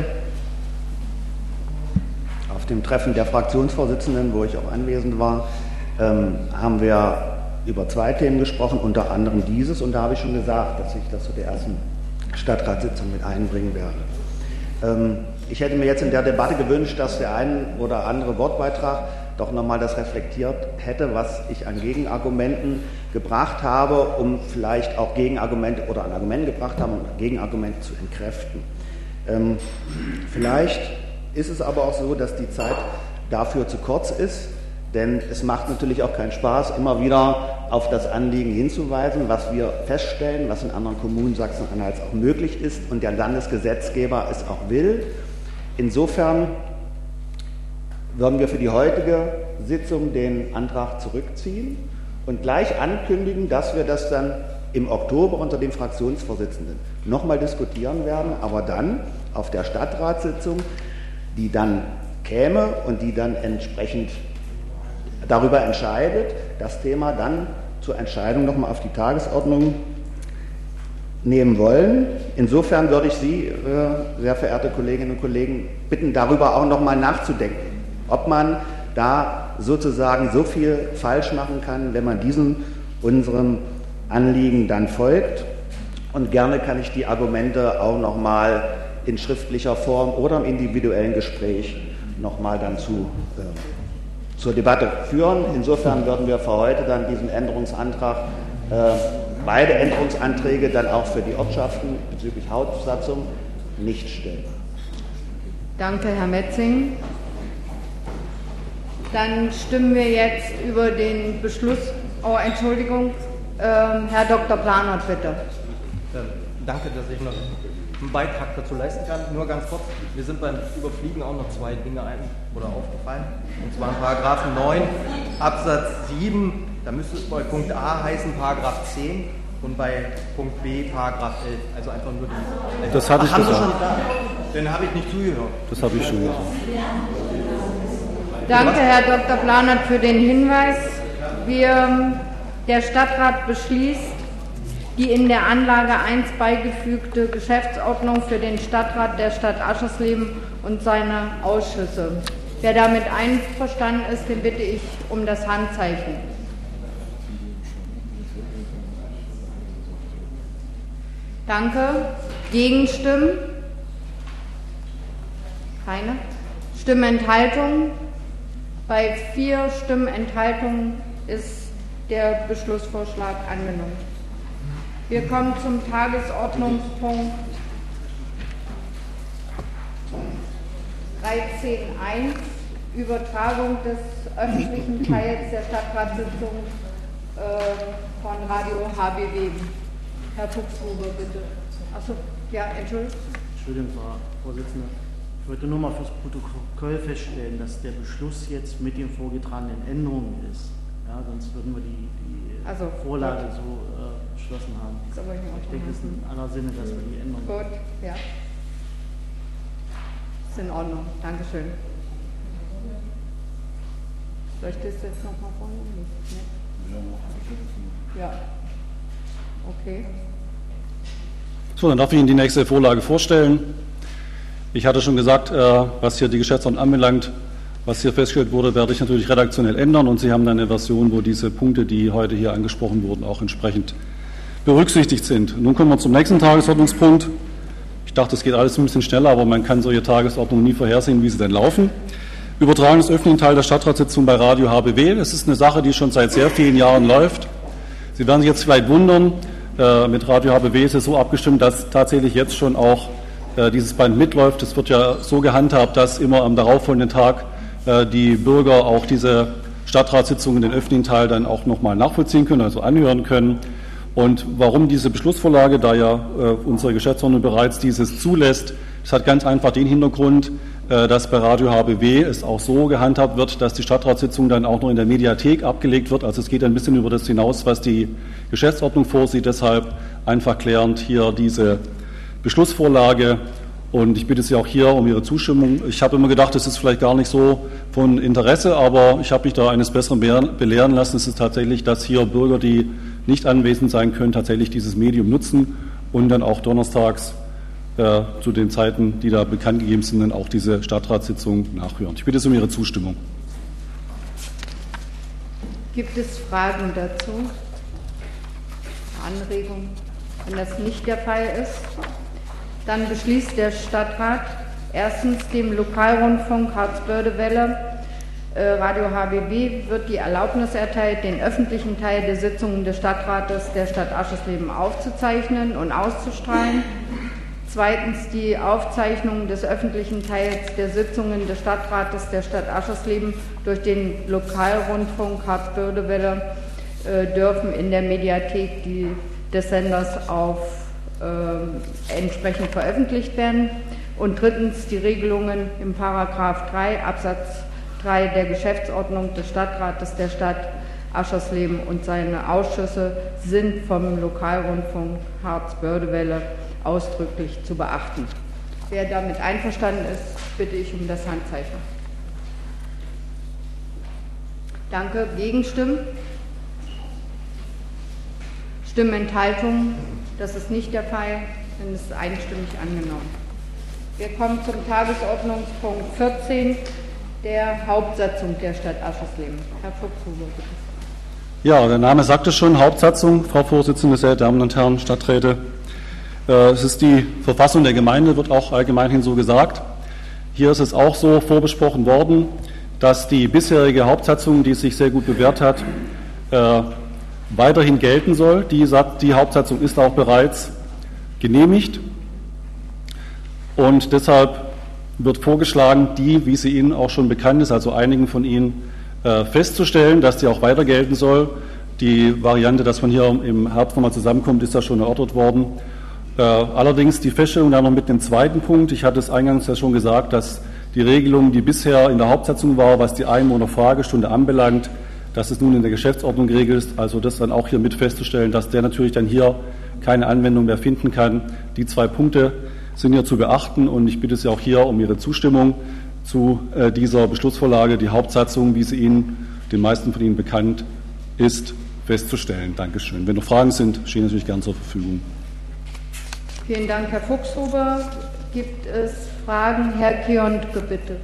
Auf dem Treffen der Fraktionsvorsitzenden, wo ich auch anwesend war, haben wir über 2 Themen gesprochen, unter anderem dieses, und da habe ich schon gesagt, dass ich das zu der ersten Stadtratssitzung mit einbringen werde. Ich hätte mir jetzt in der Debatte gewünscht, dass der ein oder andere Wortbeitrag doch nochmal das reflektiert hätte, was ich an Gegenargumenten gebracht habe, um vielleicht auch Gegenargumente oder an Argumenten gebracht habe, um Gegenargumente zu entkräften. Vielleicht ist es aber auch so, dass die Zeit dafür zu kurz ist, denn es macht natürlich auch keinen Spaß, immer wieder auf das Anliegen hinzuweisen, was wir feststellen, was in anderen Kommunen Sachsen-Anhalts auch möglich ist und der Landesgesetzgeber es auch will. Insofern würden wir für die heutige Sitzung den Antrag zurückziehen und gleich ankündigen, dass wir das dann im Oktober unter den Fraktionsvorsitzenden nochmal diskutieren werden, aber dann auf der Stadtratssitzung, die dann käme und die dann entsprechend darüber entscheidet, das Thema dann zur Entscheidung nochmal auf die Tagesordnung nehmen wollen. Insofern würde ich Sie, sehr verehrte Kolleginnen und Kollegen, bitten, darüber auch nochmal nachzudenken, ob man da sozusagen so viel falsch machen kann, wenn man unserem Anliegen dann folgt. Und gerne kann ich die Argumente auch nochmal in schriftlicher Form oder im individuellen Gespräch nochmal dann zur Debatte führen. Insofern würden wir für heute dann diesen Änderungsantrag, beide Änderungsanträge dann auch für die Ortschaften bezüglich Haussatzung nicht stellen. Danke, Herr Metzing. Dann stimmen wir jetzt über den Beschluss. Oh, Entschuldigung, Herr Dr. Planert, bitte. Danke, dass ich noch einen Beitrag dazu leisten kann. Nur ganz kurz, mir sind beim Überfliegen auch noch 2 Dinge aufgefallen. Und zwar in Paragraphen 9 Absatz 7, da müsste es bei Punkt A heißen Paragraph 10 und bei Punkt B Paragraph 11. Also einfach nur die... Das hatte ich gesagt. Dann habe ich nicht zugehört. Das habe ich schon gesagt. Danke, Herr Dr. Planert, für den Hinweis. Der Stadtrat beschließt, die in der Anlage 1 beigefügte Geschäftsordnung für den Stadtrat der Stadt Aschersleben und seine Ausschüsse. Wer damit einverstanden ist, den bitte ich um das Handzeichen. Danke. Gegenstimmen? Keine. Stimmenthaltung? Bei 4 Stimmenthaltungen ist der Beschlussvorschlag angenommen. Wir kommen zum Tagesordnungspunkt 13.1, Übertragung des öffentlichen Teils der Stadtratssitzung von Radio HBW. Herr Fuchshuber, bitte. Achso, ja, Entschuldigung. Entschuldigung, Frau Vorsitzende. Ich wollte nur mal fürs Protokoll feststellen, dass der Beschluss jetzt mit den vorgetragenen Änderungen ist. Ja, sonst würden wir die Vorlage so beschlossen haben. Ich denke, es ist in aller Sinne, dass wir die Änderungen. Gut, ja. Ist in Ordnung. Dankeschön. Soll ich das jetzt nochmal vornehmen? Ja. Okay. So, dann darf ich Ihnen die nächste Vorlage vorstellen. Ich hatte schon gesagt, was hier die Geschäftsordnung anbelangt, Was hier festgestellt wurde, werde ich natürlich redaktionell ändern und Sie haben dann eine Version, wo diese Punkte, die heute hier angesprochen wurden, auch entsprechend berücksichtigt sind. Nun kommen wir zum nächsten Tagesordnungspunkt. Ich dachte, es geht alles ein bisschen schneller, aber man kann solche Tagesordnungen nie vorhersehen, wie sie denn laufen. Übertragung des öffentlichen Teils der Stadtratssitzung bei Radio HBW. Das ist eine Sache, die schon seit sehr vielen Jahren läuft. Sie werden sich jetzt vielleicht wundern, mit Radio HBW ist es so abgestimmt, dass tatsächlich jetzt schon auch dieses Band mitläuft. Es wird ja so gehandhabt, dass immer am darauffolgenden Tag die Bürger auch diese Stadtratssitzungen, den öffentlichen Teil dann auch nochmal nachvollziehen können, also anhören können. Und warum diese Beschlussvorlage, da ja unsere Geschäftsordnung bereits dieses zulässt, das hat ganz einfach den Hintergrund, dass bei Radio HBW es auch so gehandhabt wird, dass die Stadtratssitzung dann auch noch in der Mediathek abgelegt wird. Also es geht ein bisschen über das hinaus, was die Geschäftsordnung vorsieht. Deshalb einfach klärend hier diese Beschlussvorlage. Und ich bitte Sie auch hier um Ihre Zustimmung. Ich habe immer gedacht, das ist vielleicht gar nicht so von Interesse, aber ich habe mich da eines Besseren belehren lassen. Es ist tatsächlich, dass hier Bürger, die nicht anwesend sein können, tatsächlich dieses Medium nutzen und dann auch donnerstags zu den Zeiten, die da bekannt gegeben sind, dann auch diese Stadtratssitzung nachhören. Ich bitte Sie um Ihre Zustimmung. Gibt es Fragen dazu? Anregungen? Wenn das nicht der Fall ist, dann beschließt der Stadtrat erstens dem Lokalrundfunk Harzbörde-Welle Radio HBW wird die Erlaubnis erteilt, den öffentlichen Teil der Sitzungen des Stadtrates der Stadt Aschersleben aufzuzeichnen und auszustrahlen. Zweitens die Aufzeichnung des öffentlichen Teils der Sitzungen des Stadtrates der Stadt Aschersleben durch den Lokalrundfunk Harzbörde-Welle dürfen in der Mediathek des Senders auf entsprechend veröffentlicht werden. Und drittens die Regelungen im Paragraph 3 Absatz 3 der Geschäftsordnung des Stadtrates der Stadt Aschersleben und seine Ausschüsse sind vom Lokalrundfunk Harzbörde-Welle ausdrücklich zu beachten. Wer damit einverstanden ist, bitte ich um das Handzeichen. Danke. Gegenstimmen? Stimmenthaltungen? Das ist nicht der Fall, dann ist es einstimmig angenommen. Wir kommen zum Tagesordnungspunkt 14, der Hauptsatzung der Stadt Aschersleben. Herr Fuchshuber, bitte. Ja, der Name sagt es schon, Hauptsatzung, Frau Vorsitzende, sehr Damen und Herren Stadträte. Es ist die Verfassung der Gemeinde, wird auch allgemeinhin so gesagt. Hier ist es auch so vorbesprochen worden, dass die bisherige Hauptsatzung, die sich sehr gut bewährt hat, weiterhin gelten soll. Die Hauptsatzung ist auch bereits genehmigt und deshalb wird vorgeschlagen, die, wie sie Ihnen auch schon bekannt ist, also einigen von Ihnen, festzustellen, dass die auch weiter gelten soll. Die Variante, dass man hier im Herbst nochmal zusammenkommt, ist ja schon erörtert worden. Allerdings die Feststellung dann noch mit dem zweiten Punkt. Ich hatte es eingangs ja schon gesagt, dass die Regelung, die bisher in der Hauptsatzung war, was die Einwohnerfragestunde anbelangt, dass es nun in der Geschäftsordnung geregelt ist, also das dann auch hier mit festzustellen, dass der natürlich dann hier keine Anwendung mehr finden kann. Die zwei Punkte sind hier zu beachten und ich bitte Sie auch hier um Ihre Zustimmung zu dieser Beschlussvorlage, die Hauptsatzung, wie sie Ihnen, den meisten von Ihnen bekannt ist, festzustellen. Dankeschön. Wenn noch Fragen sind, stehen Sie natürlich gern zur Verfügung. Vielen Dank, Herr Fuchshuber. Gibt es Fragen? Herr Kionke, bitte.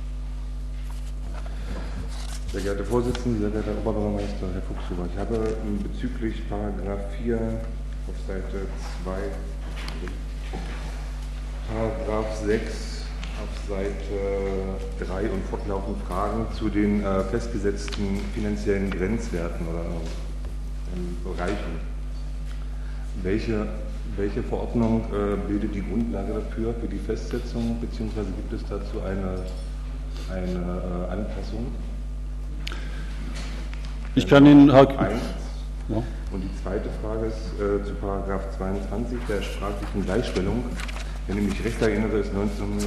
Sehr geehrte Vorsitzende, sehr geehrter Oberbürgermeister, Herr Fuchshuber, ich habe bezüglich Paragraph 4 auf Seite 2, Paragraph 6 auf Seite 3 und fortlaufende Fragen zu den festgesetzten finanziellen Grenzwerten oder Bereichen. Welche Verordnung bildet die Grundlage dafür, für die Festsetzung, beziehungsweise gibt es dazu eine Anpassung? Ich kann Ihnen, Herr Ja. Und die zweite Frage ist zu Paragraph 22 der sprachlichen Gleichstellung. Wenn ich mich recht erinnere, ist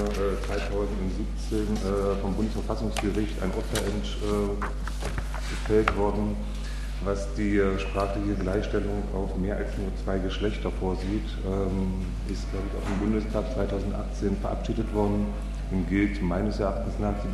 2017 vom Bundesverfassungsgericht ein Urteil gefällt worden, was die sprachliche Gleichstellung auf mehr als nur zwei Geschlechter vorsieht. Ist, glaube ich, auf dem Bundestag 2018 verabschiedet worden und gilt meines Erachtens nach dem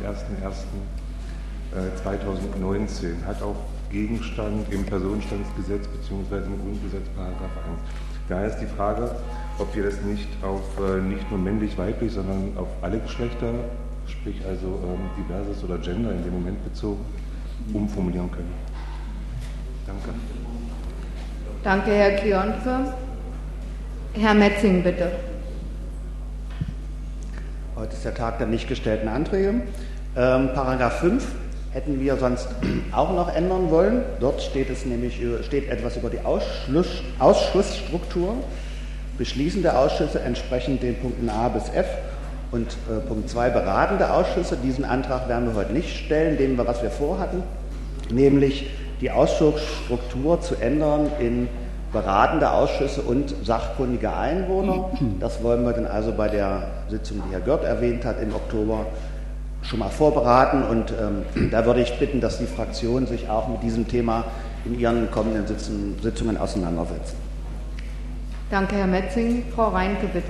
01.01.2019. Hat auch Gegenstand im Personenstandsgesetz bzw. im Grundgesetz Paragraph 1. Daher ist die Frage, ob wir das nicht auf nicht nur männlich-weiblich, sondern auf alle Geschlechter sprich also diverses oder Gender in dem Moment bezogen, umformulieren können. Danke. Danke, Herr Kionke. Herr Metzing, bitte. Heute ist der Tag der nicht gestellten Anträge. Paragraph 5 hätten wir sonst auch noch ändern wollen. Dort steht etwas über die Ausschussstruktur. Beschließende Ausschüsse entsprechend den Punkten A bis F und Punkt 2 beratende Ausschüsse. Diesen Antrag werden wir heute nicht stellen, was wir vorhatten, nämlich die Ausschussstruktur zu ändern in beratende Ausschüsse und sachkundige Einwohner. Das wollen wir dann also bei der Sitzung, die Herr Görth erwähnt hat, im Oktober schon mal vorberaten. Und da würde ich bitten, dass die Fraktionen sich auch mit diesem Thema in ihren kommenden Sitzungen auseinandersetzen. Danke, Herr Metzing. Frau Reinke, bitte.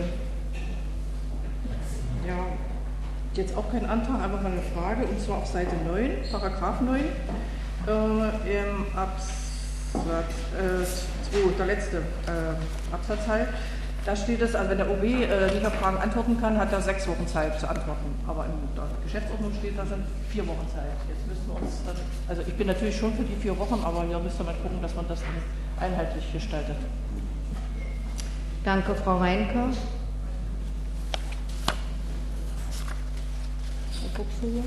Ja, jetzt auch kein Antrag, einfach mal eine Frage, und zwar auf Seite 9, Paragraph 9, im Absatz 2, der letzte Absatz halt. Da steht es, also wenn der OB nicht auf Fragen antworten kann, hat er 6 Wochen Zeit zu antworten. Aber in der Geschäftsordnung steht, da sind 4 Wochen Zeit. Jetzt müssen wir uns dann, also ich bin natürlich schon für die 4 Wochen, aber hier müsste man gucken, dass man das dann einheitlich gestaltet. Danke, Frau Reinke. Herr Fuchshuber.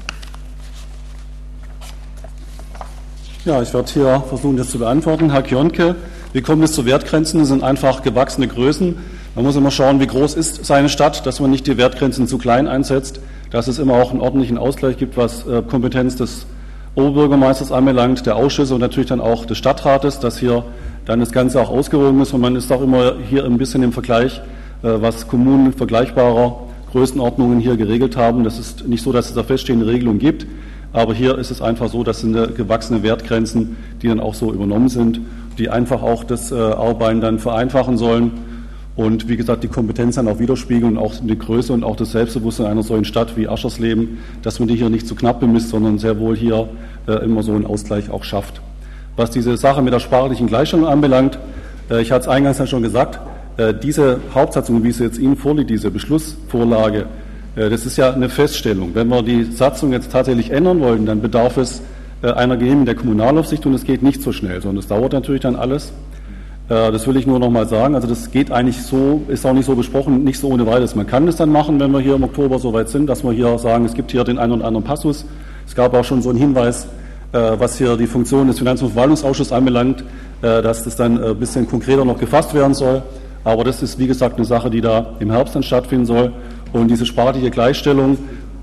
Ja, ich werde hier versuchen, das zu beantworten. Herr Kionke, wie kommt es zu Wertgrenzen? Das sind einfach gewachsene Größen. Man muss immer schauen, wie groß ist seine Stadt, dass man nicht die Wertgrenzen zu klein einsetzt, dass es immer auch einen ordentlichen Ausgleich gibt, was Kompetenz des Oberbürgermeisters anbelangt, der Ausschüsse und natürlich dann auch des Stadtrates, dass hier dann das Ganze auch ausgewogen ist. Und man ist auch immer hier ein bisschen im Vergleich, was Kommunen vergleichbarer Größenordnungen hier geregelt haben. Das ist nicht so, dass es da feststehende Regelungen gibt. Aber hier ist es einfach so, das sind gewachsene Wertgrenzen, die dann auch so übernommen sind, die einfach auch das Arbeiten dann vereinfachen sollen und wie gesagt die Kompetenz dann auch widerspiegeln und auch die Größe und auch das Selbstbewusstsein einer solchen Stadt wie Aschersleben, dass man die hier nicht zu knapp bemisst, sondern sehr wohl hier immer so einen Ausgleich auch schafft. Was diese Sache mit der sprachlichen Gleichstellung anbelangt, ich hatte es eingangs ja schon gesagt, diese Hauptsatzung, wie sie jetzt Ihnen vorliegt, diese Beschlussvorlage, das ist ja eine Feststellung. Wenn wir die Satzung jetzt tatsächlich ändern wollen, dann bedarf es einer Genehmigung der Kommunalaufsicht und es geht nicht so schnell, sondern es dauert natürlich dann alles. Das will ich nur noch mal sagen. Also das geht eigentlich so, ist auch nicht so besprochen, nicht so ohne weiteres. Man kann das dann machen, wenn wir hier im Oktober so weit sind, dass wir hier sagen, es gibt hier den einen oder anderen Passus. Es gab auch schon so einen Hinweis, was hier die Funktion des Finanz- und Verwaltungsausschusses anbelangt, dass das dann ein bisschen konkreter noch gefasst werden soll. Aber das ist, wie gesagt, eine Sache, die da im Herbst dann stattfinden soll. Und diese sprachliche Gleichstellung,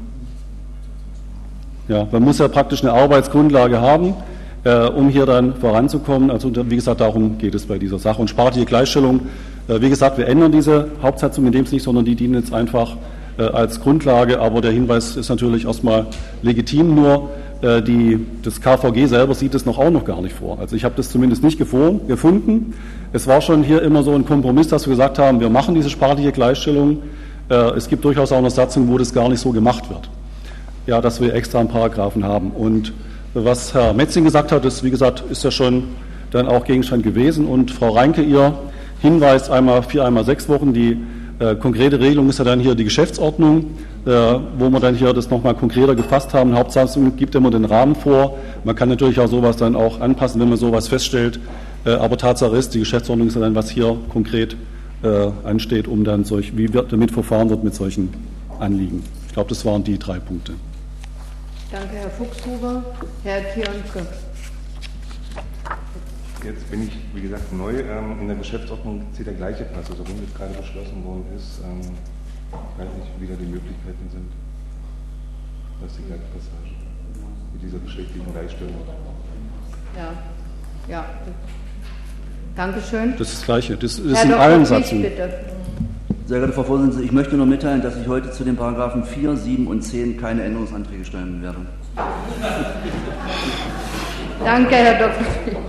ja, man muss ja praktisch eine Arbeitsgrundlage haben, um hier dann voranzukommen. Also wie gesagt, darum geht es bei dieser Sache. Und sprachliche Gleichstellung, wie gesagt, wir ändern diese Hauptsatzung in dem Sinne nicht, sondern die dienen jetzt einfach als Grundlage. Aber der Hinweis ist natürlich erstmal legitim, nur das KVG selber sieht es auch noch gar nicht vor. Also ich habe das zumindest nicht gefunden. Es war schon hier immer so ein Kompromiss, dass wir gesagt haben, wir machen diese sprachliche Gleichstellung. Es gibt durchaus auch eine Satzung, wo das gar nicht so gemacht wird. Ja, dass wir extra einen Paragraphen haben. Und was Herr Metzing gesagt hat, ist, wie gesagt, ist ja schon dann auch Gegenstand gewesen. Und Frau Reinke, Ihr Hinweis, einmal 4, einmal 6 Wochen, die konkrete Regelung ist ja dann hier die Geschäftsordnung, wo wir dann hier das nochmal konkreter gefasst haben. Hauptsatzung gibt immer den Rahmen vor. Man kann natürlich auch sowas dann auch anpassen, wenn man sowas feststellt. Aber Tatsache ist, die Geschäftsordnung ist ja dann, was hier konkret ansteht, um dann wie wird damit verfahren wird mit solchen Anliegen. Ich glaube, das waren die 3 Punkte. Danke, Herr Fuchshuber. Herr Kionke. Jetzt bin ich, wie gesagt, neu. In der Geschäftsordnung zählt der gleiche Passus, obwohl jetzt gerade beschlossen worden ist. Ich weiß nicht, wie da die Möglichkeiten sind. Das ist die gleiche Passage mit dieser geschlechtlichen Gleichstellung. Ja. Dankeschön. Das ist das Gleiche. Das ist in allen Satzungen. Sehr geehrte Frau Vorsitzende, ich möchte nur mitteilen, dass ich heute zu den Paragraphen 4, 7 und 10 keine Änderungsanträge stellen werde. Danke, Herr Dr.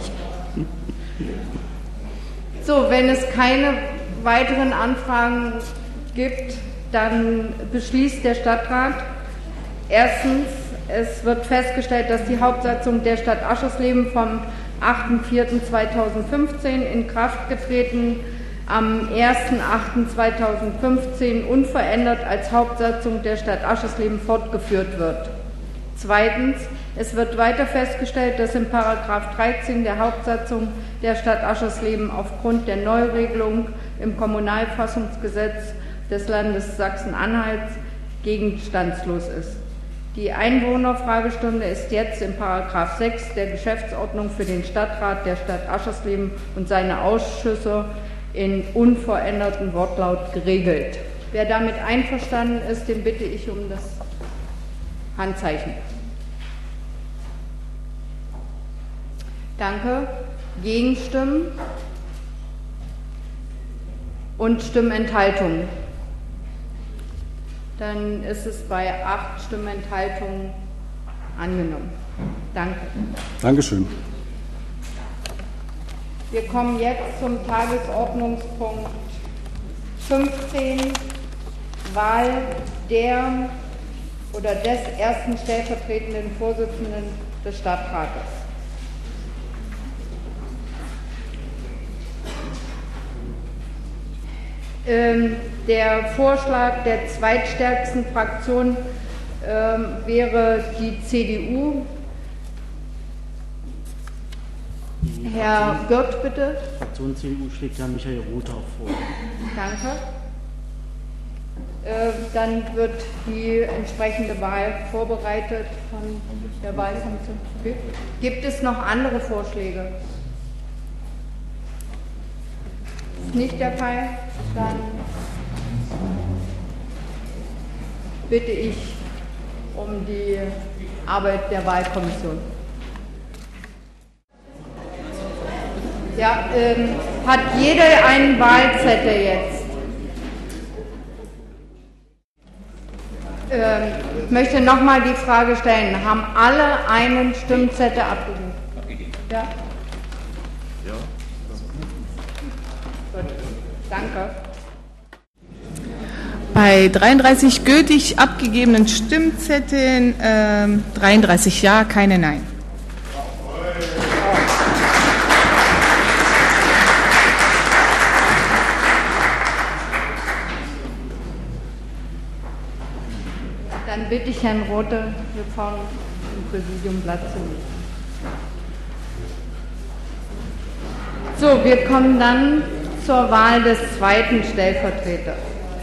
So, wenn es keine weiteren Anfragen gibt, dann beschließt der Stadtrat. Erstens, es wird festgestellt, dass die Hauptsatzung der Stadt Aschersleben vom 8.4.2015 in Kraft getreten am 1.8.2015 unverändert als Hauptsatzung der Stadt Aschersleben fortgeführt wird. Zweitens, es wird weiter festgestellt, dass in § 13 der Hauptsatzung der Stadt Aschersleben aufgrund der Neuregelung im Kommunalfassungsgesetz des Landes Sachsen-Anhalt gegenstandslos ist. Die Einwohnerfragestunde ist jetzt in § 6 der Geschäftsordnung für den Stadtrat der Stadt Aschersleben und seine Ausschüsse in unverändertem Wortlaut geregelt. Wer damit einverstanden ist, den bitte ich um das Handzeichen. Danke. Gegenstimmen und Stimmenthaltungen. Dann ist es bei 8 Stimmenthaltungen angenommen. Danke. Dankeschön. Wir kommen jetzt zum Tagesordnungspunkt 15, Wahl der oder des ersten stellvertretenden Vorsitzenden des Stadtrates. Der Vorschlag der zweitstärksten Fraktion wäre die CDU. Herr Gürt, bitte. Fraktion CDU schlägt Herrn Michael Rother vor. Danke. Dann wird die entsprechende Wahl vorbereitet von der Wahlkommission. Gibt es noch andere Vorschläge? Ist nicht der Fall. Dann bitte ich um die Arbeit der Wahlkommission. Ja, hat jeder einen Wahlzettel jetzt? Ich möchte nochmal die Frage stellen, haben alle einen Stimmzettel abgegeben? Ja? Ja. Gut, danke. Bei 33 gültig abgegebenen Stimmzetteln 33 Ja, keine Nein. Dann bitte ich Herrn Rothe, hier vorne im Präsidium Platz zu nehmen. So, wir kommen dann zur Wahl des zweiten Stellvertreters.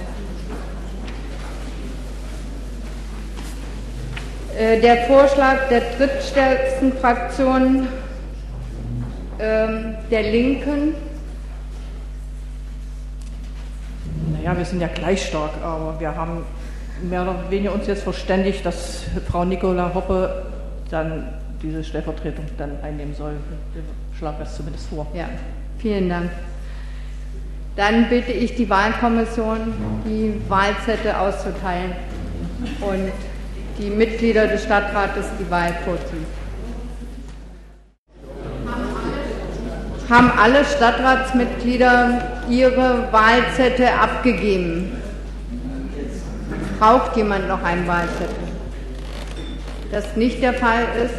Der Vorschlag der drittstärksten Fraktion der Linken. Naja, wir sind ja gleich stark, aber wir haben mehr oder weniger uns jetzt verständigt, dass Frau Nicola Hoppe dann diese Stellvertretung dann einnehmen soll. Wir schlagen das zumindest vor. Ja, vielen Dank. Dann bitte ich die Wahlkommission, die Wahlzettel auszuteilen und die Mitglieder des Stadtrates die Wahl vorzunehmen. Haben alle Stadtratsmitglieder ihre Wahlzettel abgegeben? Braucht jemand noch einen Wahlzettel? Das nicht der Fall ist,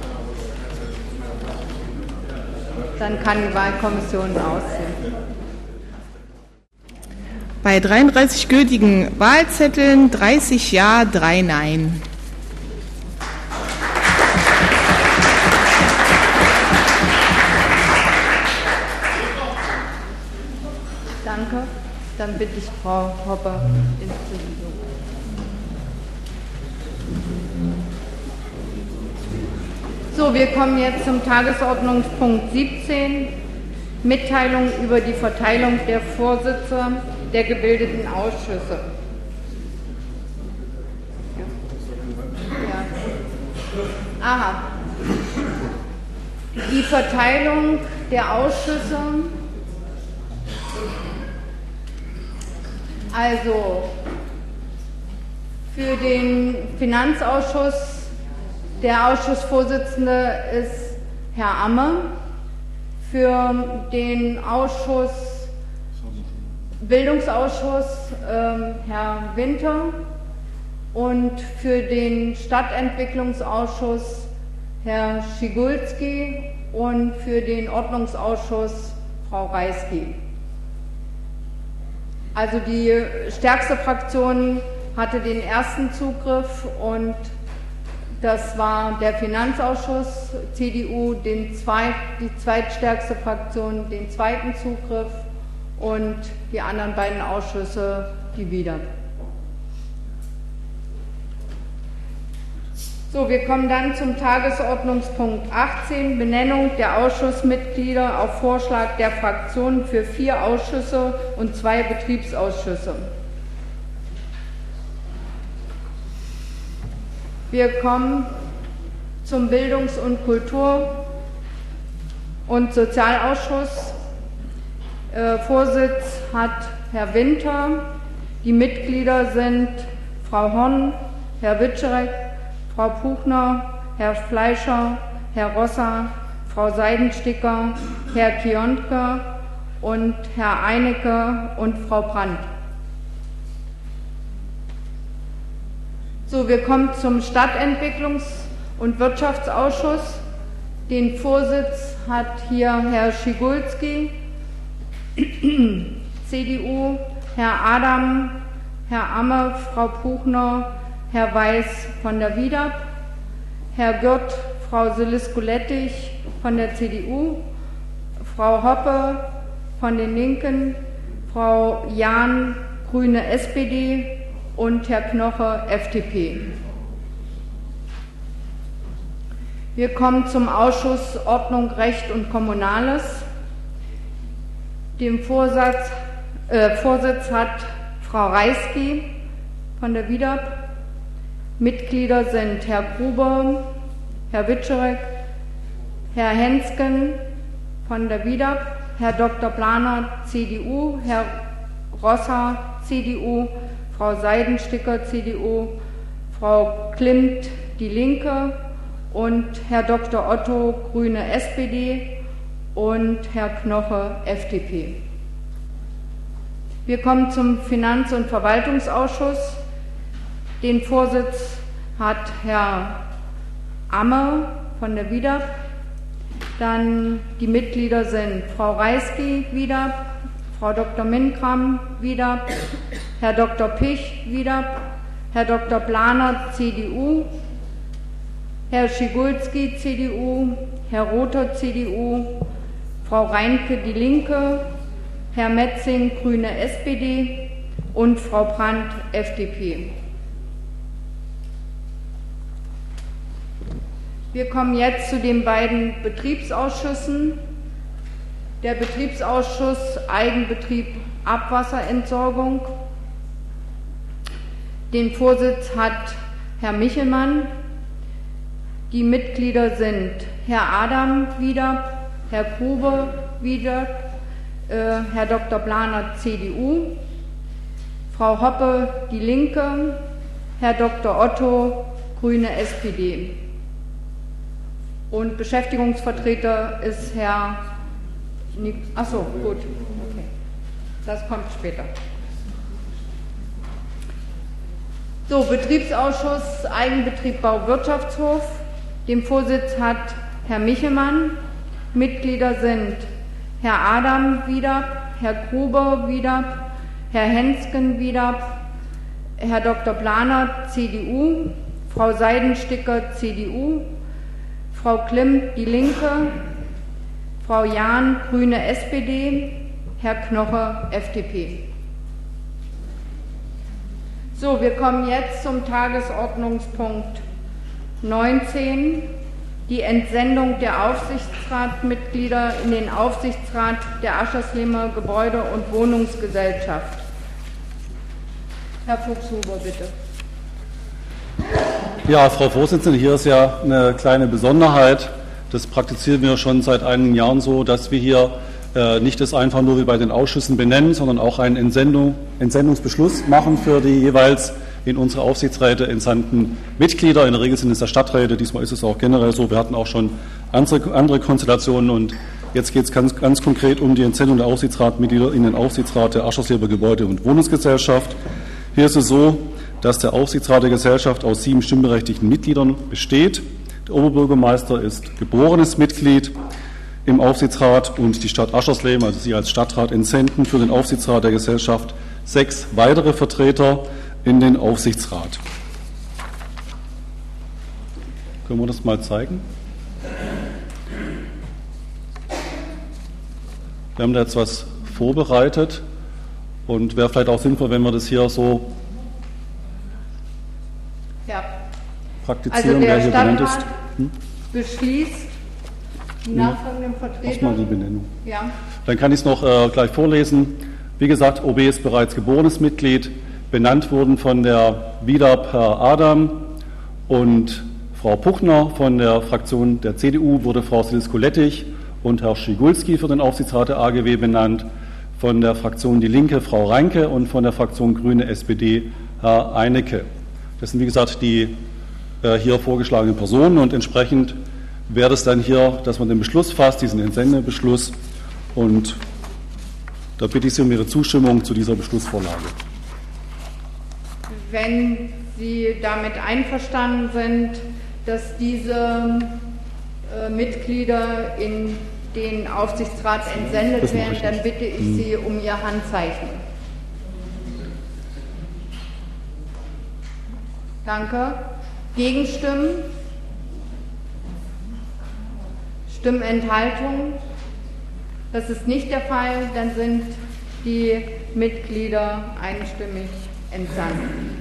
dann kann die Wahlkommission aussehen. Bei 33 gültigen Wahlzetteln 30 Ja, 3 Nein. Danke. Dann bitte ich Frau Hoppe ins Präsidium. So, wir kommen jetzt zum Tagesordnungspunkt 17, Mitteilung über die Verteilung der Vorsitze der gebildeten Ausschüsse. Ja. Aha. Die Verteilung der Ausschüsse, also für den Finanzausschuss, der Ausschussvorsitzende ist Herr Amme, für den Bildungsausschuss Herr Winter und für den Stadtentwicklungsausschuss Herr Schigulski und für den Ordnungsausschuss Frau Reisky. Also die stärkste Fraktion hatte den ersten Zugriff und das war der Finanzausschuss, CDU die zweitstärkste Fraktion den zweiten Zugriff und die anderen beiden Ausschüsse die wieder. So, wir kommen dann zum Tagesordnungspunkt 18, Benennung der Ausschussmitglieder auf Vorschlag der Fraktionen für 4 Ausschüsse und 2 Betriebsausschüsse. Wir kommen zum Bildungs- und Kultur- und Sozialausschuss. Vorsitz hat Herr Winter. Die Mitglieder sind Frau Horn, Herr Witscherek, Frau Puchner, Herr Fleischer, Herr Rosser, Frau Seidensticker, Herr Kionke und Herr Einecke und Frau Brandt. So, wir kommen zum Stadtentwicklungs- und Wirtschaftsausschuss. Den Vorsitz hat hier Herr Schigulski, CDU, Herr Adam, Herr Amme, Frau Puchner, Herr Weiß von der WIDAP, Herr Gürt, Frau Silisco-Lettich von der CDU, Frau Hoppe von den Linken, Frau Jahn, Grüne SPD und Herr Knoche, FDP. Wir kommen zum Ausschuss Ordnung, Recht und Kommunales. Den Vorsitz hat Frau Reisky von der WIDAP. Mitglieder sind Herr Gruber, Herr Witscherek, Herr Hensken von der WIDAP, Herr Dr. Planer, CDU, Herr Rosser, CDU, Frau Seidensticker, CDU, Frau Klimt, Die Linke und Herr Dr. Otto, Grüne SPD und Herr Knoche, FDP. Wir kommen zum Finanz- und Verwaltungsausschuss. Den Vorsitz hat Herr Amme von der WIDAP. Dann die Mitglieder sind Frau Reisky, WIDAP, Frau Dr. Minkram, WIDAP, Herr Dr. Pich, WIDAP, Herr Dr. Planer, CDU, Herr Schigulski, CDU, Herr Rother, CDU, Frau Reinke, Die Linke, Herr Metzing, Grüne SPD und Frau Brandt, FDP. Wir kommen jetzt zu den beiden Betriebsausschüssen. Der Betriebsausschuss Eigenbetrieb Abwasserentsorgung. Den Vorsitz hat Herr Michelmann. Die Mitglieder sind Herr Adam, WIDAP, Herr Grube, WIDAP, Herr Dr. Planer, CDU, Frau Hoppe, Die Linke, Herr Dr. Otto, Grüne SPD. Und Beschäftigungsvertreter ist Herr Achso, gut. Okay. Das kommt später. So, Betriebsausschuss Eigenbetrieb Bau-Wirtschaftshof. Den Vorsitz hat Herr Michelmann. Mitglieder sind Herr Adam, WIDAP, Herr Gruber, WIDAP, Herr Hensken, WIDAP, Herr Dr. Planer, CDU, Frau Seidensticker, CDU, Frau Klimt, Die Linke, Frau Jahn, Grüne SPD, Herr Knoche, FDP. So, wir kommen jetzt zum Tagesordnungspunkt 19, die Entsendung der Aufsichtsratmitglieder in den Aufsichtsrat der Ascherslehmer Gebäude- und Wohnungsgesellschaft. Herr Fuchshuber, bitte. Ja, Frau Vorsitzende, hier ist ja eine kleine Besonderheit. Das praktizieren wir schon seit einigen Jahren so, dass wir hier nicht das einfach nur wie bei den Ausschüssen benennen, sondern auch einen Entsendungsbeschluss machen für die jeweils in unsere Aufsichtsräte entsandten Mitglieder. In der Regel sind es ja Stadträte, diesmal ist es auch generell so. Wir hatten auch schon andere Konstellationen und jetzt geht es ganz konkret um die Entsendung der Aufsichtsratmitglieder in den Aufsichtsrat der Aschersleber Gebäude- und Wohnungsgesellschaft. Hier ist es so, dass der Aufsichtsrat der Gesellschaft aus 7 stimmberechtigten Mitgliedern besteht. Der Oberbürgermeister ist geborenes Mitglied im Aufsichtsrat und die Stadt Aschersleben, also Sie als Stadtrat, entsenden für den Aufsichtsrat der Gesellschaft 6 weitere Vertreter in den Aufsichtsrat. Können wir das mal zeigen? Wir haben da jetzt was vorbereitet und wäre vielleicht auch sinnvoll, wenn wir das hier so praktizieren, also wer hier benannt ist. Beschließt die nachfolgenden Vertreter. Erstmal die Benennung. Ja. Dann kann ich es noch gleich vorlesen. Wie gesagt, OB ist bereits geborenes Mitglied. Benannt wurden von der WIDAP Herr Adam und Frau Puchner. Von der Fraktion der CDU wurde Frau Silisko-Lettich und Herr Schigulski für den Aufsichtsrat der AGW benannt. Von der Fraktion Die Linke Frau Reinke und von der Fraktion Grüne SPD Herr Einecke. Das sind wie gesagt die hier vorgeschlagenen Personen und entsprechend wäre es dann hier, dass man den Beschluss fasst, diesen Entsendebeschluss, und da bitte ich Sie um Ihre Zustimmung zu dieser Beschlussvorlage. Wenn Sie damit einverstanden sind, dass diese Mitglieder in den Aufsichtsrat entsendet werden, dann bitte ich Sie um Ihr Handzeichen. Danke. Gegenstimmen? Stimmenthaltung? Das ist nicht der Fall, dann sind die Mitglieder einstimmig entsandt.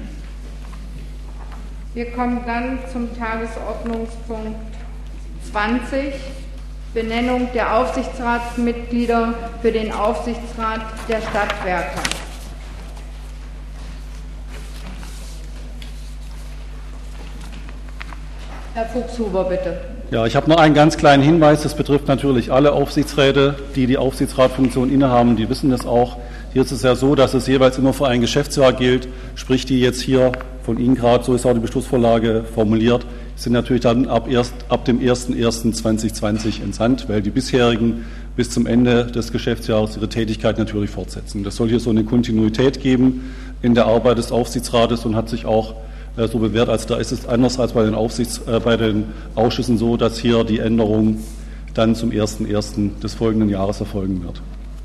Wir kommen dann zum Tagesordnungspunkt 20, Benennung der Aufsichtsratsmitglieder für den Aufsichtsrat der Stadtwerke. Herr Fuchshuber, bitte. Ja, ich habe noch einen ganz kleinen Hinweis. Das betrifft natürlich alle Aufsichtsräte, die die Aufsichtsratfunktion innehaben. Die wissen das auch. Hier ist es ja so, dass es jeweils immer für ein Geschäftsjahr gilt. Sprich, die jetzt hier von Ihnen gerade, so ist auch die Beschlussvorlage formuliert, sind natürlich dann ab dem 01.01.2020 entsandt, weil die bisherigen bis zum Ende des Geschäftsjahres ihre Tätigkeit natürlich fortsetzen. Das soll hier so eine Kontinuität geben in der Arbeit des Aufsichtsrates und hat sich auch so bewährt, als da ist es anders als bei den Ausschüssen so, dass hier die Änderung dann zum 01.01. des folgenden Jahres erfolgen wird.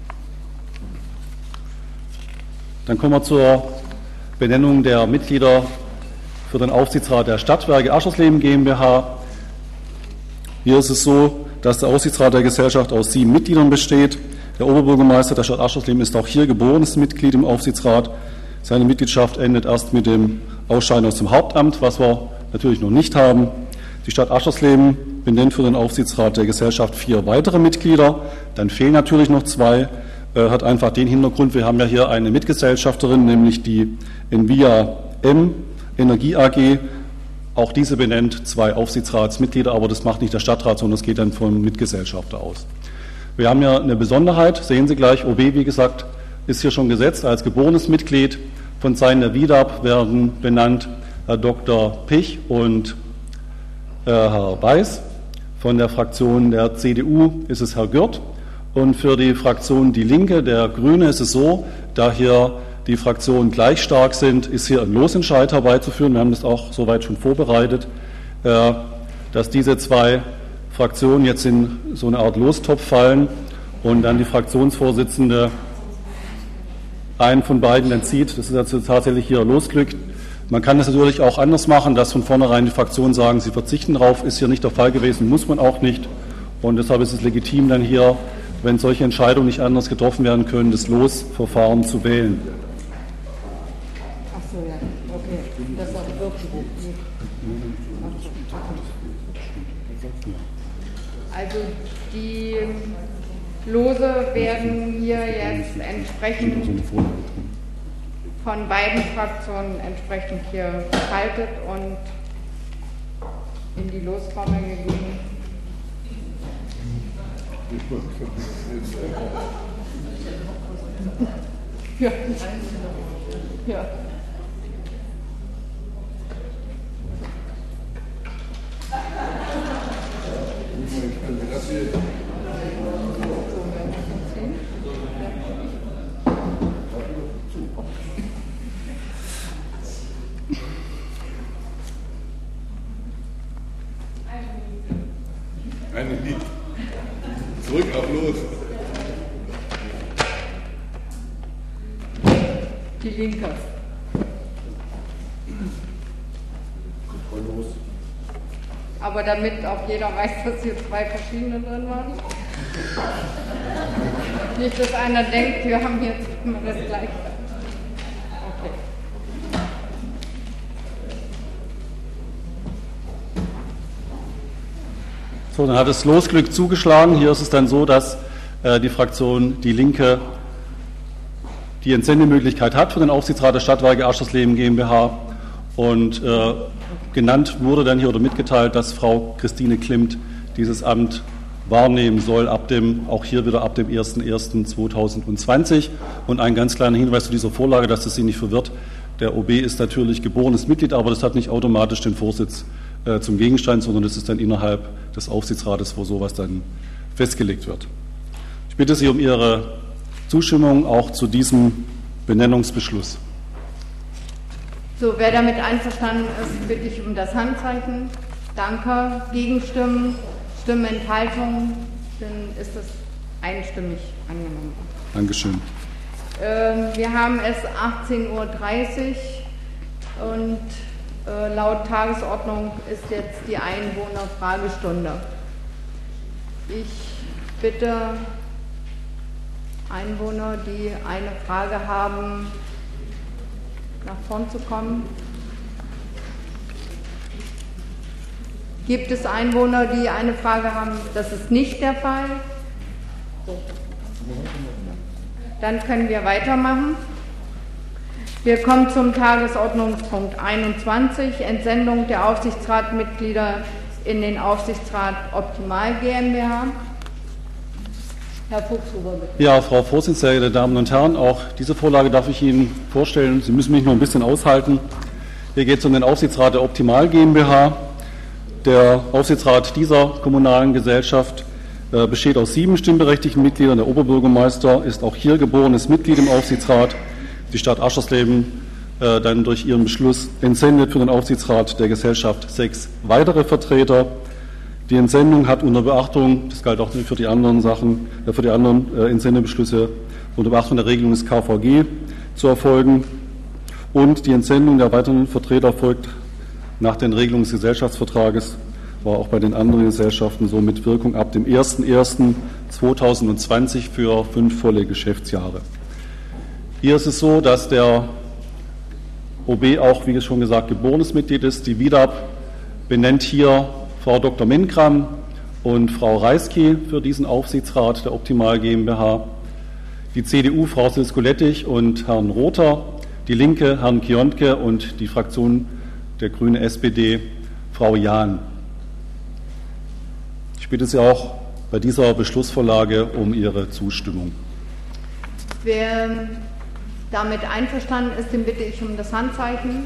Dann kommen wir zur Benennung der Mitglieder für den Aufsichtsrat der Stadtwerke Aschersleben GmbH. Hier ist es so, dass der Aufsichtsrat der Gesellschaft aus 7 Mitgliedern besteht. Der Oberbürgermeister der Stadt Aschersleben ist auch hier geborenes Mitglied im Aufsichtsrat. Seine Mitgliedschaft endet erst mit dem Ausscheiden aus dem Hauptamt, was wir natürlich noch nicht haben. Die Stadt Aschersleben benennt für den Aufsichtsrat der Gesellschaft 4 weitere Mitglieder. Dann fehlen natürlich noch 2. Hat einfach den Hintergrund, wir haben ja hier eine Mitgesellschafterin, nämlich die Envia M Energie AG. Auch diese benennt 2 Aufsichtsratsmitglieder, aber das macht nicht der Stadtrat, sondern das geht dann vom Mitgesellschafter aus. Wir haben ja eine Besonderheit, sehen Sie gleich, OB, wie gesagt, ist hier schon gesetzt als geborenes Mitglied. Von Seiten der WIDAP werden benannt Herr Dr. Pich und Herr Weiß. Von der Fraktion der CDU ist es Herr Gürt. Und für die Fraktion Die Linke, der Grüne, ist es so, da hier die Fraktionen gleich stark sind, ist hier ein Losentscheid herbeizuführen. Wir haben das auch soweit schon vorbereitet, dass diese 2 Fraktionen jetzt in so eine Art Lostopf fallen und dann die Fraktionsvorsitzende einen von beiden entzieht. Das ist also tatsächlich hier Losglück. Man kann das natürlich auch anders machen, dass von vornherein die Fraktionen sagen, sie verzichten darauf. Ist hier nicht der Fall gewesen, muss man auch nicht. Und deshalb ist es legitim, dann hier, wenn solche Entscheidungen nicht anders getroffen werden können, das Losverfahren zu wählen. Ach so, ja, okay. Das ist auch wirklich. Also die Lose werden hier jetzt entsprechend von beiden Fraktionen entsprechend hier geschaltet und in die Lostrommel gegeben. Ja. Ja. Eine Lied. Zurück auf los. Die Linke. Aber damit auch jeder weiß, dass hier zwei verschiedene drin waren. Nicht, dass einer denkt, wir haben jetzt immer das Gleiche. Okay. So, dann hat das Losglück zugeschlagen. Hier ist es dann so, dass die Fraktion Die Linke die Entsendemöglichkeit hat für den Aufsichtsrat der Stadtwerke Aschersleben GmbH und genannt wurde dann hier oder mitgeteilt, dass Frau Christine Klimt dieses Amt wahrnehmen soll, auch hier wieder ab dem 01.01.2020. Und ein ganz kleiner Hinweis zu dieser Vorlage, dass das Sie nicht verwirrt. Der OB ist natürlich geborenes Mitglied, aber das hat nicht automatisch den Vorsitz zum Gegenstand, sondern das ist dann innerhalb des Aufsichtsrates, wo sowas dann festgelegt wird. Ich bitte Sie um Ihre Zustimmung auch zu diesem Benennungsbeschluss. So, wer damit einverstanden ist, bitte ich um das Handzeichen. Danke. Gegenstimmen, Stimmenthaltung, dann ist es einstimmig angenommen. Dankeschön. Wir haben es 18:30 Uhr und laut Tagesordnung ist jetzt die Einwohnerfragestunde. Ich bitte Einwohner, die eine Frage haben, nach vorn zu kommen. Gibt es Einwohner, die eine Frage haben? Das ist nicht der Fall. Dann können wir weitermachen. Wir kommen zum Tagesordnungspunkt 21, Entsendung der Aufsichtsratmitglieder in den Aufsichtsrat Optimal GmbH. Herr Fuchshuber, bitte. Ja, Frau Vorsitzende, sehr geehrte Damen und Herren, auch diese Vorlage darf ich Ihnen vorstellen. Sie müssen mich noch ein bisschen aushalten. Hier geht es um den Aufsichtsrat der Optimal GmbH. Der Aufsichtsrat dieser kommunalen Gesellschaft besteht aus 7 stimmberechtigten Mitgliedern. Der Oberbürgermeister ist auch hier geborenes Mitglied im Aufsichtsrat. Die Stadt Aschersleben dann durch ihren Beschluss entsendet für den Aufsichtsrat der Gesellschaft 6 weitere Vertreter. Die Entsendung hat unter Beachtung, das galt auch für die anderen Sachen, für die anderen Entsendebeschlüsse, unter Beachtung der Regelung des KVG zu erfolgen. Und die Entsendung der weiteren Vertreter folgt nach den Regelungen des Gesellschaftsvertrages, war auch bei den anderen Gesellschaften so mit Wirkung ab dem 01.01.2020 für 5 volle Geschäftsjahre. Hier ist es so, dass der OB auch, wie schon gesagt, geborenes Mitglied ist. Die WIDAP benennt hier Frau Dr. Menkram und Frau Reisky für diesen Aufsichtsrat der Optimal GmbH. Die CDU Frau Silsko-Lettich und Herrn Rother, die Linke Herrn Kionke und die Fraktion der Grüne SPD Frau Jahn. Ich bitte Sie auch bei dieser Beschlussvorlage um Ihre Zustimmung. Wer damit einverstanden ist, den bitte ich um das Handzeichen.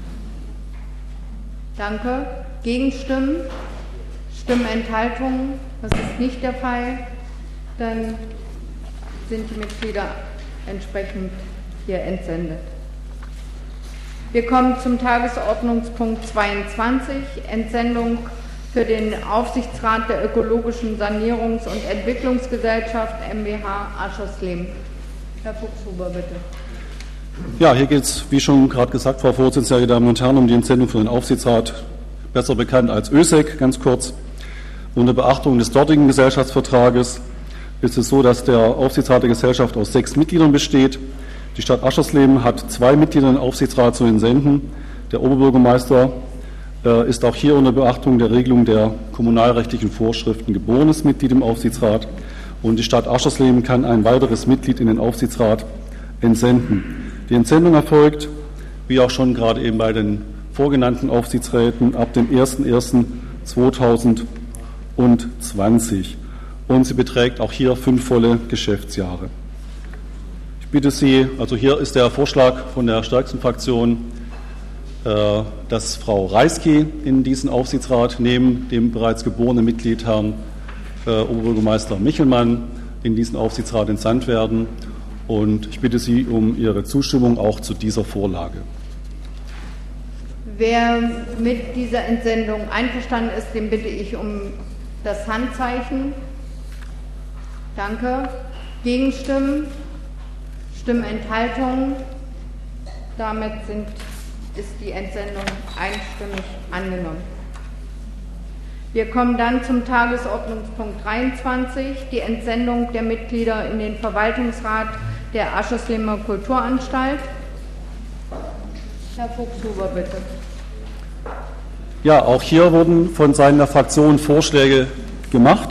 Danke. Gegenstimmen? Stimmenthaltungen? Das ist nicht der Fall. Dann sind die Mitglieder entsprechend hier entsendet. Wir kommen zum Tagesordnungspunkt 22, Entsendung für den Aufsichtsrat der Ökologischen Sanierungs- und Entwicklungsgesellschaft MBH Aschersleben. Herr Fuchshuber, bitte. Ja, hier geht es, wie schon gerade gesagt, Frau Vorsitzende, sehr geehrte Damen und Herren, um die Entsendung für den Aufsichtsrat, besser bekannt als ÖSEG, ganz kurz. Unter Beachtung des dortigen Gesellschaftsvertrages ist es so, dass der Aufsichtsrat der Gesellschaft aus 6 Mitgliedern besteht. Die Stadt Aschersleben hat 2 Mitglieder im Aufsichtsrat zu entsenden. Der Oberbürgermeister ist auch hier unter Beachtung der Regelung der kommunalrechtlichen Vorschriften geborenes Mitglied im Aufsichtsrat. Und die Stadt Aschersleben kann ein weiteres Mitglied in den Aufsichtsrat entsenden. Die Entsendung erfolgt, wie auch schon gerade eben bei den vorgenannten Aufsichtsräten, ab dem 01.01.2020. Und sie beträgt auch hier 5 volle Geschäftsjahre. Ich bitte Sie, also hier ist der Vorschlag von der stärksten Fraktion, dass Frau Reisky in diesen Aufsichtsrat neben dem bereits geborenen Mitglied Herrn Oberbürgermeister Michelmann in diesen Aufsichtsrat entsandt werden. Und ich bitte Sie um Ihre Zustimmung auch zu dieser Vorlage. Wer mit dieser Entsendung einverstanden ist, den bitte ich um das Handzeichen. Danke. Gegenstimmen? Stimmenthaltungen? Damit ist die Entsendung einstimmig angenommen. Wir kommen dann zum Tagesordnungspunkt 23, die Entsendung der Mitglieder in den Verwaltungsrat der Ascherslehmer Kulturanstalt. Herr Fuchshuber, bitte. Ja, auch hier wurden von Seiten der Fraktion Vorschläge gemacht.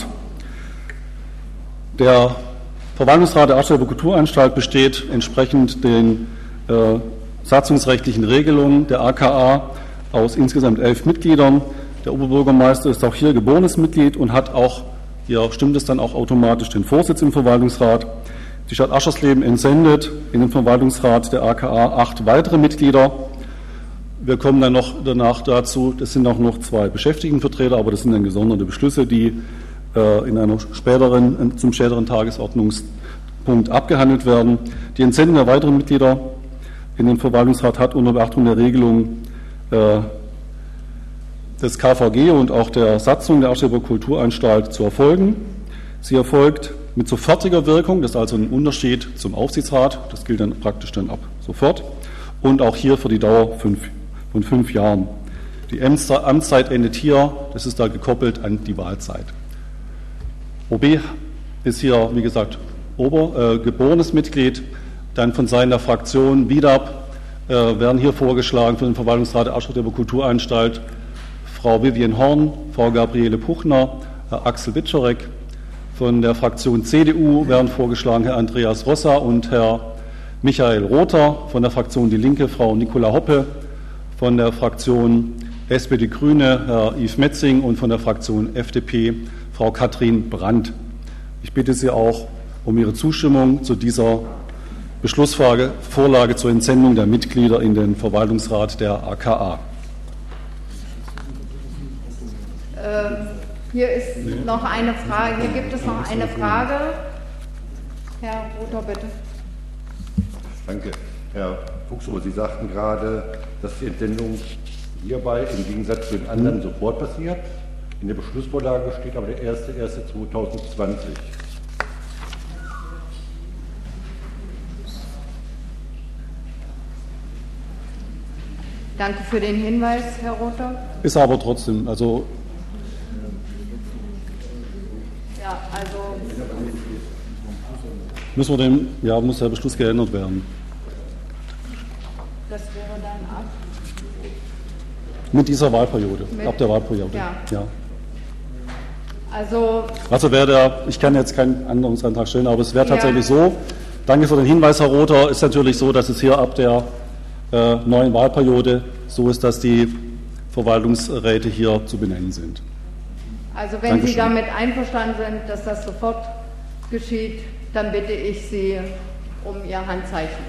Der Verwaltungsrat der Ascherslehmer Kulturanstalt besteht entsprechend den satzungsrechtlichen Regelungen der AKA aus insgesamt 11 Mitgliedern. Der Oberbürgermeister ist auch hier geborenes Mitglied und hat auch, hier stimmt es dann auch automatisch, den Vorsitz im Verwaltungsrat. Die Stadt Aschersleben entsendet in den Verwaltungsrat der AKA 8 weitere Mitglieder. Wir kommen dann noch danach dazu, das sind auch noch 2 Beschäftigtenvertreter, aber das sind dann gesonderte Beschlüsse, die in einem zum späteren Tagesordnungspunkt abgehandelt werden. Die Entsendung der weiteren Mitglieder in den Verwaltungsrat hat unter Beachtung der Regelung des KVG und auch der Satzung der Ascherslehmer Kulturanstalt zu erfolgen. Sie erfolgt mit sofortiger Wirkung, das ist also ein Unterschied zum Aufsichtsrat, das gilt dann praktisch dann ab sofort, und auch hier für die Dauer von 5 Jahren. Die Amtszeit endet hier, das ist da gekoppelt an die Wahlzeit. OB ist hier, wie gesagt, geborenes Mitglied, dann von Seiten der Fraktion WIDAP werden hier vorgeschlagen für den Verwaltungsrat der Ascherslehmer Kulturanstalt Frau Vivian Horn, Frau Gabriele Puchner, Herr Axel Witschorek. Von der Fraktion CDU werden vorgeschlagen Herr Andreas Rossa und Herr Michael Rother. Von der Fraktion Die Linke Frau Nicola Hoppe. Von der Fraktion SPD Grüne Herr Yves Metzing und von der Fraktion FDP Frau Katrin Brandt. Ich bitte Sie auch um Ihre Zustimmung zu dieser Beschlussvorlage zur Entsendung der Mitglieder in den Verwaltungsrat der AKA. Hier ist noch eine Frage. Hier gibt es noch eine Frage. Herr Rother, bitte. Danke. Herr Fuchshuber, Sie sagten gerade, dass die Entsendung hierbei im Gegensatz zu den anderen sofort passiert. In der Beschlussvorlage steht aber der 1.1.2020. Danke für den Hinweis, Herr Rother. Ist aber trotzdem, also ja, also muss der Beschluss geändert werden. Das wäre dann ab. Mit dieser Wahlperiode, ab der Wahlperiode. Ja. Also ich kann jetzt keinen Änderungsantrag stellen, aber es wäre tatsächlich so, danke für den Hinweis, Herr Rother, ist natürlich so, dass es hier ab der neuen Wahlperiode so ist, dass die Verwaltungsräte hier zu benennen sind. Also wenn Sie damit einverstanden sind, dass das sofort geschieht, dann bitte ich Sie um Ihr Handzeichen.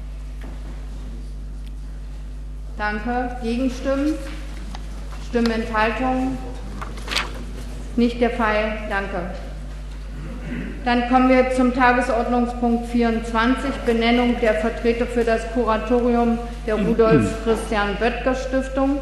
Danke. Gegenstimmen? Stimmenthaltung? Nicht der Fall. Danke. Dann kommen wir zum Tagesordnungspunkt 24, Benennung der Vertreter für das Kuratorium der Rudolf-Christian-Böttger-Stiftung.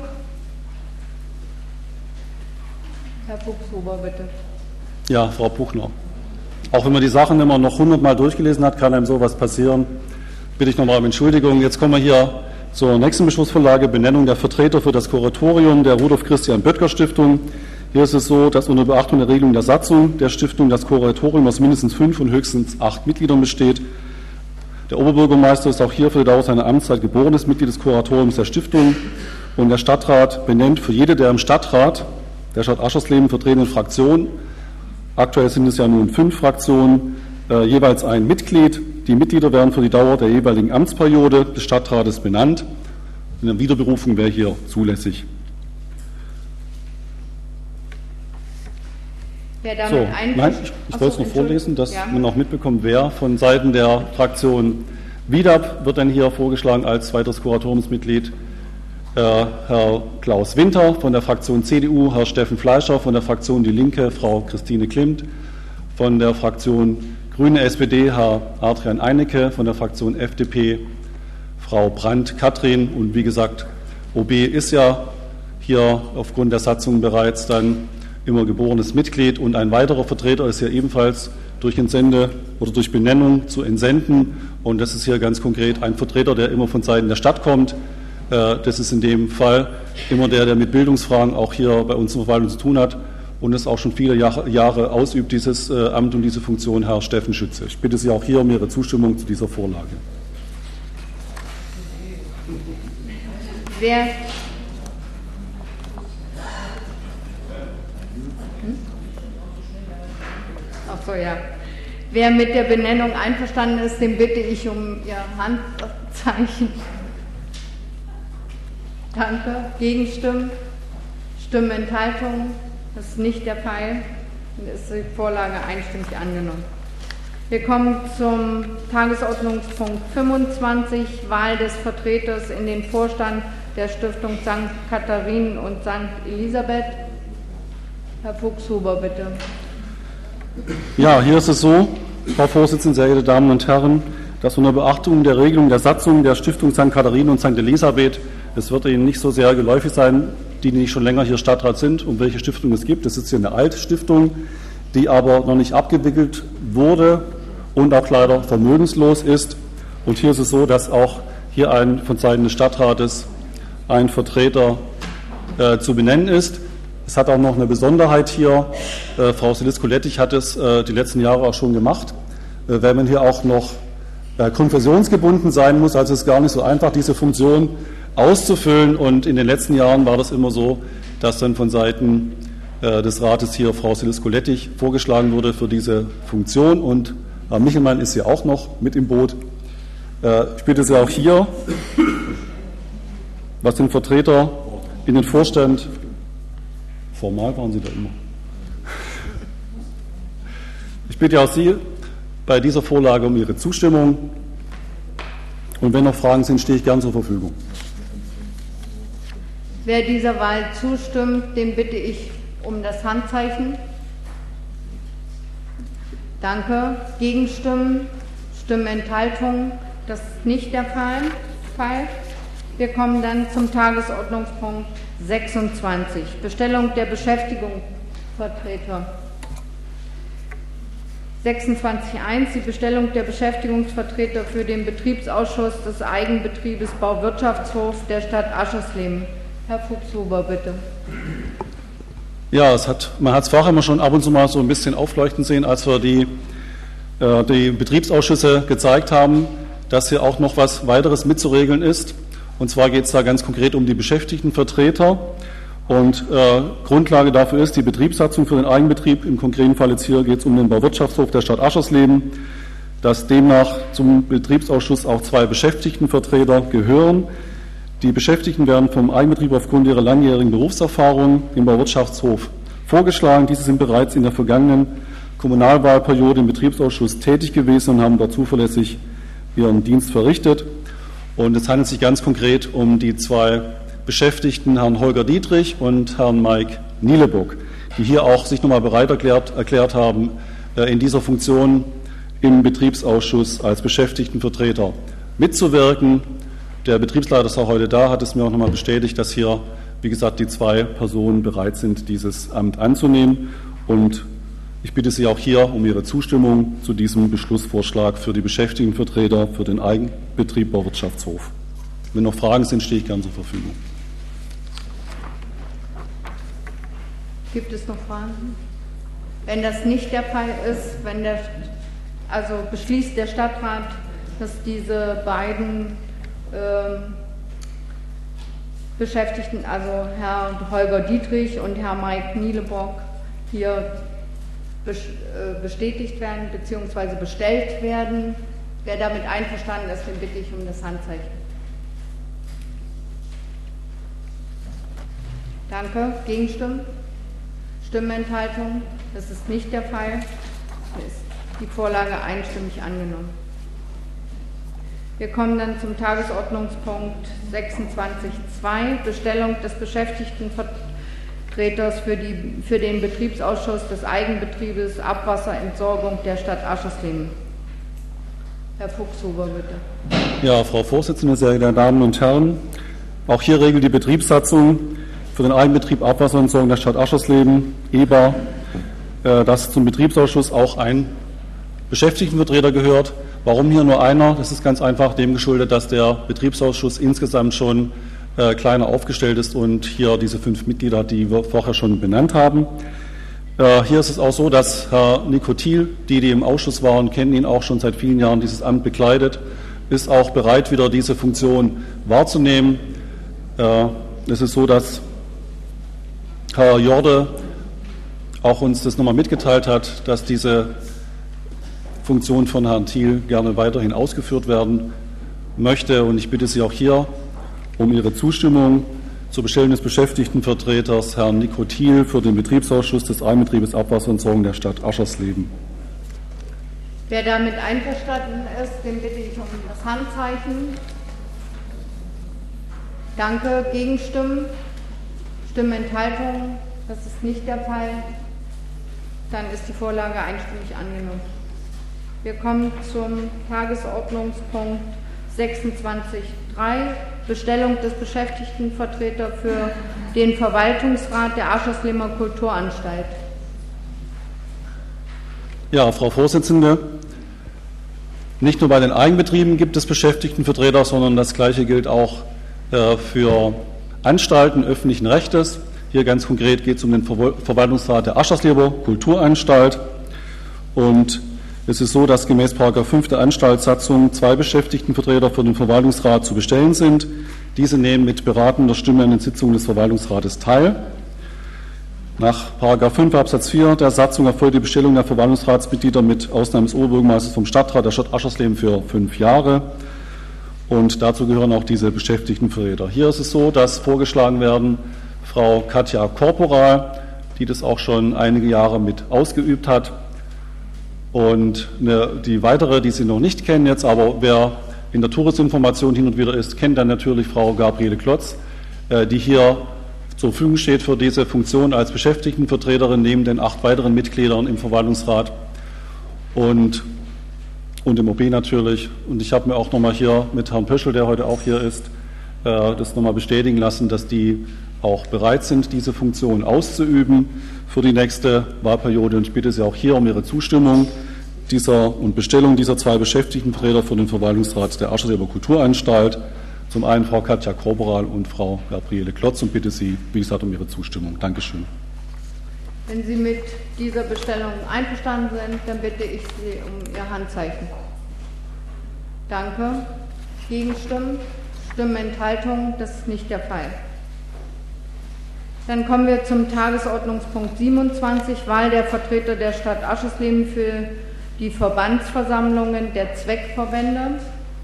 Herr Fuchshuber, bitte. Ja, Frau Puchner. Auch wenn man die Sachen immer noch 100-mal durchgelesen hat, kann einem sowas passieren. Bitte ich nochmal um Entschuldigung. Jetzt kommen wir hier zur nächsten Beschlussvorlage, Benennung der Vertreter für das Kuratorium der Rudolf-Christian-Böttger-Stiftung. Hier ist es so, dass unter Beachtung der Regelung der Satzung der Stiftung das Kuratorium aus mindestens 5 und höchstens 8 Mitgliedern besteht. Der Oberbürgermeister ist auch hier für die Dauer seiner Amtszeit geborenes Mitglied des Kuratoriums der Stiftung und der Stadtrat benennt für jede der im Stadtrat der Stadt Aschersleben vertretenen Fraktionen, aktuell sind es ja nun 5 Fraktionen, jeweils ein Mitglied. Die Mitglieder werden für die Dauer der jeweiligen Amtsperiode des Stadtrates benannt. Eine Wiederberufung wäre hier zulässig. Wer damit Nein, ich wollte es noch vorlesen, dass man auch mitbekommt, wer von Seiten der Fraktion WIDAP wird dann hier vorgeschlagen als weiteres Kuratoriumsmitglied. Herr Klaus Winter von der Fraktion CDU, Herr Steffen Fleischer von der Fraktion Die Linke, Frau Christine Klimt von der Fraktion Grüne SPD, Herr Adrian Einecke von der Fraktion FDP, Frau Brandt Katrin und wie gesagt, OB ist ja hier aufgrund der Satzung bereits dann immer geborenes Mitglied und ein weiterer Vertreter ist ja ebenfalls durch Entsende oder durch Benennung zu entsenden Und das ist hier ganz konkret ein Vertreter, der immer von Seiten der Stadt kommt. Das ist in dem Fall immer der mit Bildungsfragen auch hier bei uns in der Verwaltung zu tun hat und es auch schon viele Jahre ausübt, dieses Amt und diese Funktion, Herr Steffen Schütze. Ich bitte Sie auch hier um Ihre Zustimmung zu dieser Vorlage. Wer mit der Benennung einverstanden ist, den bitte ich um Ihr Handzeichen. Danke. Gegenstimmen? Stimmenthaltung? Das ist nicht der Fall. Dann ist die Vorlage einstimmig angenommen. Wir kommen zum Tagesordnungspunkt 25, Wahl des Vertreters in den Vorstand der Stiftung St. Katharinen und St. Elisabeth. Herr Fuchshuber, bitte. Ja, hier ist es so, Frau Vorsitzende, sehr geehrte Damen und Herren, dass unter Beachtung der Regelung der Satzung der Stiftung St. Katharinen und St. Elisabeth, es wird Ihnen nicht so sehr geläufig sein, die nicht schon länger hier Stadtrat sind, um welche Stiftung es gibt. Das ist hier eine Altstiftung, die aber noch nicht abgewickelt wurde und auch leider vermögenslos ist. Und hier ist es so, dass auch hier von Seiten des Stadtrates ein Vertreter zu benennen ist. Es hat auch noch eine Besonderheit hier, Frau Silis-Kolettig hat es die letzten Jahre auch schon gemacht, weil man hier auch noch konfessionsgebunden sein muss, also es ist gar nicht so einfach, diese Funktion auszufüllen, und in den letzten Jahren war das immer so, dass dann von Seiten des Rates hier Frau Silis-Kolettig vorgeschlagen wurde für diese Funktion, und Herr Michelmann ist hier auch noch mit im Boot. Ich bitte Sie auch hier, was den Vertreter in den Vorstand, formal waren Sie da immer. Ich bitte auch Sie bei dieser Vorlage um Ihre Zustimmung, und wenn noch Fragen sind, stehe ich gern zur Verfügung. Wer dieser Wahl zustimmt, den bitte ich um das Handzeichen. Danke. Gegenstimmen, Stimmenthaltung, das ist nicht der Fall. Wir kommen dann zum Tagesordnungspunkt 26, Bestellung der Beschäftigungsvertreter. 26.1, die Bestellung der Beschäftigungsvertreter für den Betriebsausschuss des Eigenbetriebes Bauwirtschaftshof der Stadt Aschersleben. Herr Fuchshuber, bitte. Ja, man hat es vorher immer schon ab und zu mal so ein bisschen aufleuchten sehen, als wir die Betriebsausschüsse gezeigt haben, dass hier auch noch was weiteres mitzuregeln ist. Und zwar geht es da ganz konkret um die Beschäftigtenvertreter. Und Grundlage dafür ist die Betriebssatzung für den Eigenbetrieb. Im konkreten Fall jetzt hier geht es um den Bauwirtschaftshof der Stadt Aschersleben, dass demnach zum Betriebsausschuss auch 2 Beschäftigtenvertreter gehören. Die Beschäftigten werden vom Eigenbetrieb aufgrund ihrer langjährigen Berufserfahrung im Bauwirtschaftshof vorgeschlagen. Diese sind bereits in der vergangenen Kommunalwahlperiode im Betriebsausschuss tätig gewesen und haben dort zuverlässig ihren Dienst verrichtet. Und es handelt sich ganz konkret um die 2 Beschäftigten, Herrn Holger Dietrich und Herrn Mike Nieleburg, die hier auch sich nochmal bereit erklärt haben, in dieser Funktion im Betriebsausschuss als Beschäftigtenvertreter mitzuwirken. Der Betriebsleiter ist auch heute da, hat es mir auch nochmal bestätigt, dass hier, wie gesagt, die 2 Personen bereit sind, dieses Amt anzunehmen. Und ich bitte Sie auch hier um Ihre Zustimmung zu diesem Beschlussvorschlag für die Beschäftigtenvertreter für den Eigenbetrieb Bauwirtschaftshof. Wenn noch Fragen sind, stehe ich gern zur Verfügung. Gibt es noch Fragen? Wenn das nicht der Fall ist, also beschließt der Stadtrat, dass diese beiden Beschäftigten, also Herr Holger Dietrich und Herr Mike Nieleburg, hier bestätigt werden bzw. bestellt werden. Wer damit einverstanden ist, den bitte ich um das Handzeichen. Danke. Gegenstimmen? Stimmenthaltung? Das ist nicht der Fall. Ist die Vorlage einstimmig angenommen. Wir kommen dann zum Tagesordnungspunkt 26.2, Bestellung des Beschäftigtenvertreters für den Betriebsausschuss des Eigenbetriebes Abwasserentsorgung der Stadt Aschersleben. Herr Fuchshuber, bitte. Ja, Frau Vorsitzende, sehr geehrte Damen und Herren, auch hier regelt die Betriebssatzung für den Eigenbetrieb Abwasserentsorgung der Stadt Aschersleben, EBA, dass zum Betriebsausschuss auch ein Beschäftigtenvertreter gehört. Warum hier nur einer? Das ist ganz einfach dem geschuldet, dass der Betriebsausschuss insgesamt schon kleiner aufgestellt ist und hier diese 5 Mitglieder, die wir vorher schon benannt haben. Hier ist es auch so, dass Herr Nico Thiel, die im Ausschuss waren, kennen ihn auch schon seit vielen Jahren, dieses Amt bekleidet, ist auch bereit, wieder diese Funktion wahrzunehmen. Es ist so, dass Herr Jorde auch uns das nochmal mitgeteilt hat, dass diese Funktion von Herrn Thiel gerne weiterhin ausgeführt werden möchte. Und ich bitte Sie auch hier um Ihre Zustimmung zur Bestellung des Beschäftigtenvertreters Herrn Nico Thiel für den Betriebsausschuss des Eigenbetriebes Abwasserentsorgung der Stadt Aschersleben. Wer damit einverstanden ist, den bitte ich um das Handzeichen. Danke. Gegenstimmen? Stimmenthaltung? Das ist nicht der Fall. Dann ist die Vorlage einstimmig angenommen. Wir kommen zum Tagesordnungspunkt 26.3, Bestellung des Beschäftigtenvertreters für den Verwaltungsrat der Ascherslemer Kulturanstalt. Ja, Frau Vorsitzende, nicht nur bei den Eigenbetrieben gibt es Beschäftigtenvertreter, sondern das Gleiche gilt auch für Anstalten öffentlichen Rechtes. Hier ganz konkret geht es um den Verwaltungsrat der Ascherslemer Kulturanstalt. Und es ist so, dass gemäß § 5 der Anstaltssatzung 2 Beschäftigtenvertreter für den Verwaltungsrat zu bestellen sind. Diese nehmen mit beratender Stimme an den Sitzungen des Verwaltungsrates teil. Nach § 5 Absatz 4 der Satzung erfolgt die Bestellung der Verwaltungsratsmitglieder mit Ausnahme des Oberbürgermeisters vom Stadtrat der Stadt Aschersleben für 5 Jahre. Und dazu gehören auch diese Beschäftigtenvertreter. Hier ist es so, dass vorgeschlagen werden Frau Katja Korporal, die das auch schon einige Jahre mit ausgeübt hat. Und die weitere, die Sie noch nicht kennen jetzt, aber wer in der Touristinformation hin und wieder ist, kennt dann natürlich Frau Gabriele Klotz, die hier zur Verfügung steht für diese Funktion als Beschäftigtenvertreterin neben den 8 weiteren Mitgliedern im Verwaltungsrat und im OB natürlich. Und ich habe mir auch nochmal hier mit Herrn Pöschel, der heute auch hier ist, das nochmal bestätigen lassen, dass die auch bereit sind, diese Funktion auszuüben für die nächste Wahlperiode. Und ich bitte Sie auch hier um Ihre Zustimmung und Bestellung dieser 2 Beschäftigtenvertreter für den Verwaltungsrat der Ascherslemer Kulturanstalt. Zum einen Frau Katja Korporal und Frau Gabriele Klotz und bitte Sie, wie gesagt, um Ihre Zustimmung. Dankeschön. Wenn Sie mit dieser Bestellung einverstanden sind, dann bitte ich Sie um Ihr Handzeichen. Danke. Gegenstimmen? Stimmenthaltung? Das ist nicht der Fall. Dann kommen wir zum Tagesordnungspunkt 27, Wahl der Vertreter der Stadt Aschersleben für die Verbandsversammlungen der Zweckverbände.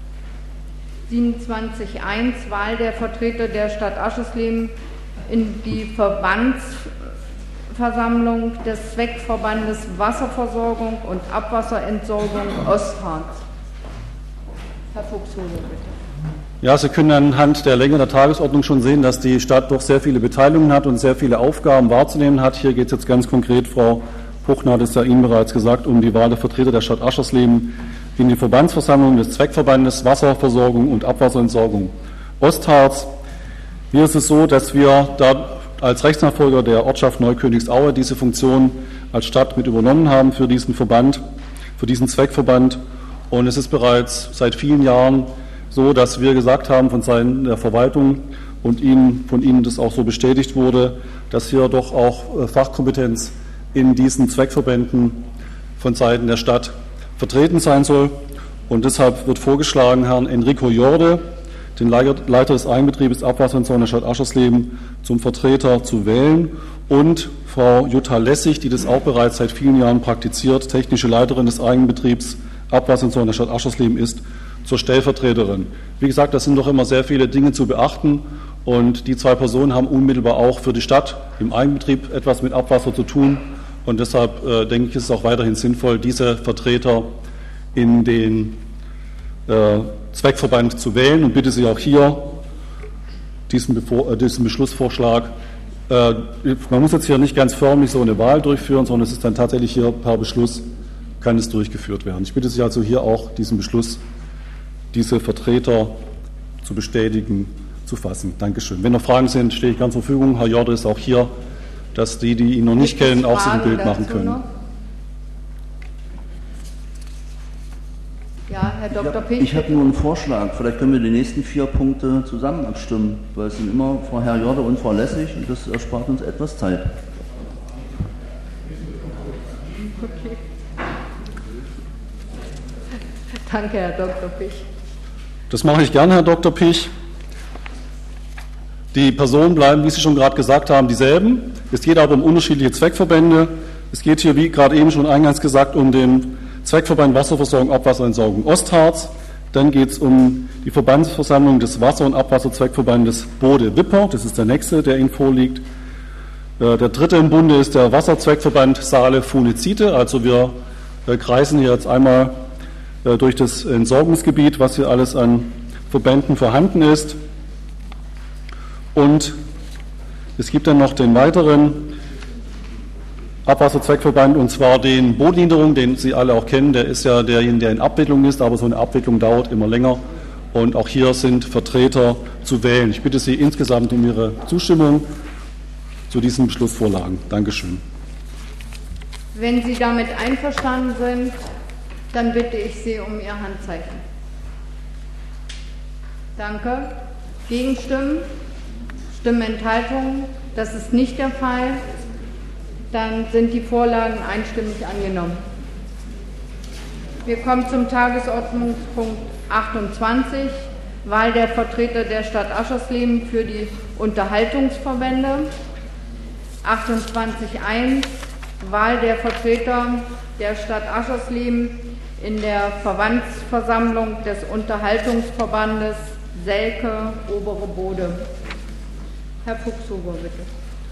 27.1, Wahl der Vertreter der Stadt Aschersleben in die Verbandsversammlung des Zweckverbandes Wasserversorgung und Abwasserentsorgung Ostharz. Herr Fuchshose, bitte. Ja, Sie können anhand der Länge der Tagesordnung schon sehen, dass die Stadt doch sehr viele Beteiligungen hat und sehr viele Aufgaben wahrzunehmen hat. Hier geht es jetzt ganz konkret, Frau Puchner hat es ja Ihnen bereits gesagt, um die Wahl der Vertreter der Stadt Aschersleben in die Verbandsversammlung des Zweckverbandes Wasserversorgung und Abwasserentsorgung Ostharz. Hier ist es so, dass wir da als Rechtsnachfolger der Ortschaft Neukönigsau diese Funktion als Stadt mit übernommen haben für diesen Verband, für diesen Zweckverband. Und es ist bereits seit vielen Jahren so, dass wir gesagt haben von Seiten der Verwaltung und von Ihnen das auch so bestätigt wurde, dass hier doch auch Fachkompetenz in diesen Zweckverbänden von Seiten der Stadt vertreten sein soll. Und deshalb wird vorgeschlagen, Herrn Enrico Jorde, den Leiter des Eigenbetriebes Abwasserentsorgung der Stadt Aschersleben, zum Vertreter zu wählen und Frau Jutta Lessig, die das auch bereits seit vielen Jahren praktiziert, technische Leiterin des Eigenbetriebs Abwasserentsorgung der Stadt Aschersleben ist, zur Stellvertreterin. Wie gesagt, das sind doch immer sehr viele Dinge zu beachten und die 2 Personen haben unmittelbar auch für die Stadt im Eigenbetrieb etwas mit Abwasser zu tun und deshalb denke ich, ist es auch weiterhin sinnvoll, diese Vertreter in den Zweckverband zu wählen und bitte Sie auch hier diesen Beschlussvorschlag, man muss jetzt hier nicht ganz förmlich so eine Wahl durchführen, sondern es ist dann tatsächlich hier per Beschluss kann es durchgeführt werden. Ich bitte Sie also hier auch diesen Beschluss, diese Vertreter zu bestätigen, zu fassen. Dankeschön. Wenn noch Fragen sind, stehe ich ganz zur Verfügung. Herr Jorde ist auch hier, dass die ihn noch nicht kennen, auch sich ein Bild machen können. Ja, Herr Dr. Pich. Ich habe nur einen Vorschlag. Vielleicht können wir die nächsten 4 Punkte zusammen abstimmen, weil es sind immer Frau Herr-Jorde und Frau Lessig und das erspart uns etwas Zeit. Okay. Danke, Herr Dr. Pich. Das mache ich gerne, Herr Dr. Pich. Die Personen bleiben, wie Sie schon gerade gesagt haben, dieselben. Es geht aber um unterschiedliche Zweckverbände. Es geht hier, wie gerade eben schon eingangs gesagt, um den Zweckverband Wasserversorgung, Abwasserentsorgung Ostharz. Dann geht es um die Verbandsversammlung des Wasser- und Abwasserzweckverbandes Bode-Wipper. Das ist der nächste, der Ihnen vorliegt. Der dritte im Bunde ist der Wasserzweckverband Saale-Funizite. Also wir kreisen hier jetzt einmal durch das Entsorgungsgebiet, was hier alles an Verbänden vorhanden ist. Und es gibt dann noch den weiteren Abwasserzweckverband, und zwar den Bodeniederung, den Sie alle auch kennen. Der ist ja derjenige, der in Abwicklung ist, aber so eine Abwicklung dauert immer länger. Und auch hier sind Vertreter zu wählen. Ich bitte Sie insgesamt um Ihre Zustimmung zu diesen Beschlussvorlagen. Dankeschön. Wenn Sie damit einverstanden sind, dann bitte ich Sie um Ihr Handzeichen. Danke. Gegenstimmen? Stimmenthaltungen? Das ist nicht der Fall. Dann sind die Vorlagen einstimmig angenommen. Wir kommen zum Tagesordnungspunkt 28, Wahl der Vertreter der Stadt Aschersleben für die Unterhaltungsverbände. 28.1, Wahl der Vertreter der Stadt Aschersleben in der Verbandsversammlung des Unterhaltungsverbandes Selke Obere Bode. Herr Fuchshuber, bitte.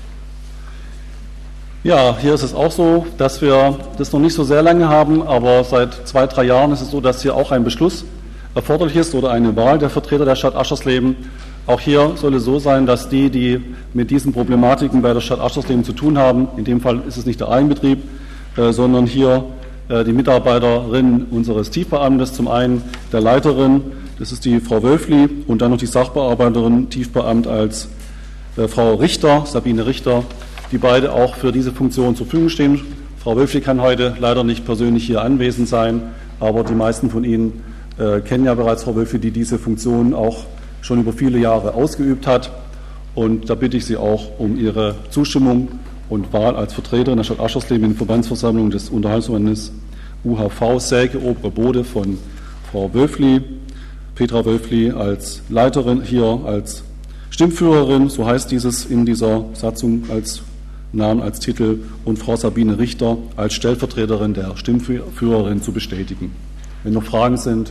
Ja, hier ist es auch so, dass wir das noch nicht so sehr lange haben, aber seit 2-3 Jahren ist es so, dass hier auch ein Beschluss erforderlich ist oder eine Wahl der Vertreter der Stadt Aschersleben. Auch hier soll es so sein, dass die mit diesen Problematiken bei der Stadt Aschersleben zu tun haben, in dem Fall ist es nicht der Eigenbetrieb, sondern hier die Mitarbeiterin unseres Tiefbeamtes, zum einen der Leiterin, das ist die Frau Wölfli, und dann noch die Sachbearbeiterin Tiefbeamt als Frau Richter, Sabine Richter, die beide auch für diese Funktion zur Verfügung stehen. Frau Wölfli kann heute leider nicht persönlich hier anwesend sein, aber die meisten von Ihnen kennen ja bereits Frau Wölfli, die diese Funktion auch schon über viele Jahre ausgeübt hat. Und da bitte ich Sie auch um Ihre Zustimmung und Wahl als Vertreterin der Stadt Aschersleben in der Verbandsversammlung des Unterhaltungsverbandes UHV Selke Obere Bode von Frau Wölfli, Petra Wölfli als Leiterin, hier als Stimmführerin, so heißt dieses in dieser Satzung als Namen, als Titel, und Frau Sabine Richter als Stellvertreterin der Stimmführerin zu bestätigen. Wenn noch Fragen sind.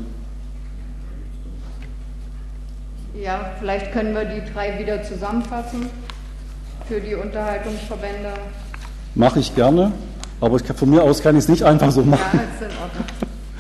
Ja, vielleicht können wir die 3 wieder zusammenfassen für die Unterhaltungsverbände. Mache ich gerne, aber von mir aus kann ich es nicht einfach so machen. Ja, ist in Ordnung.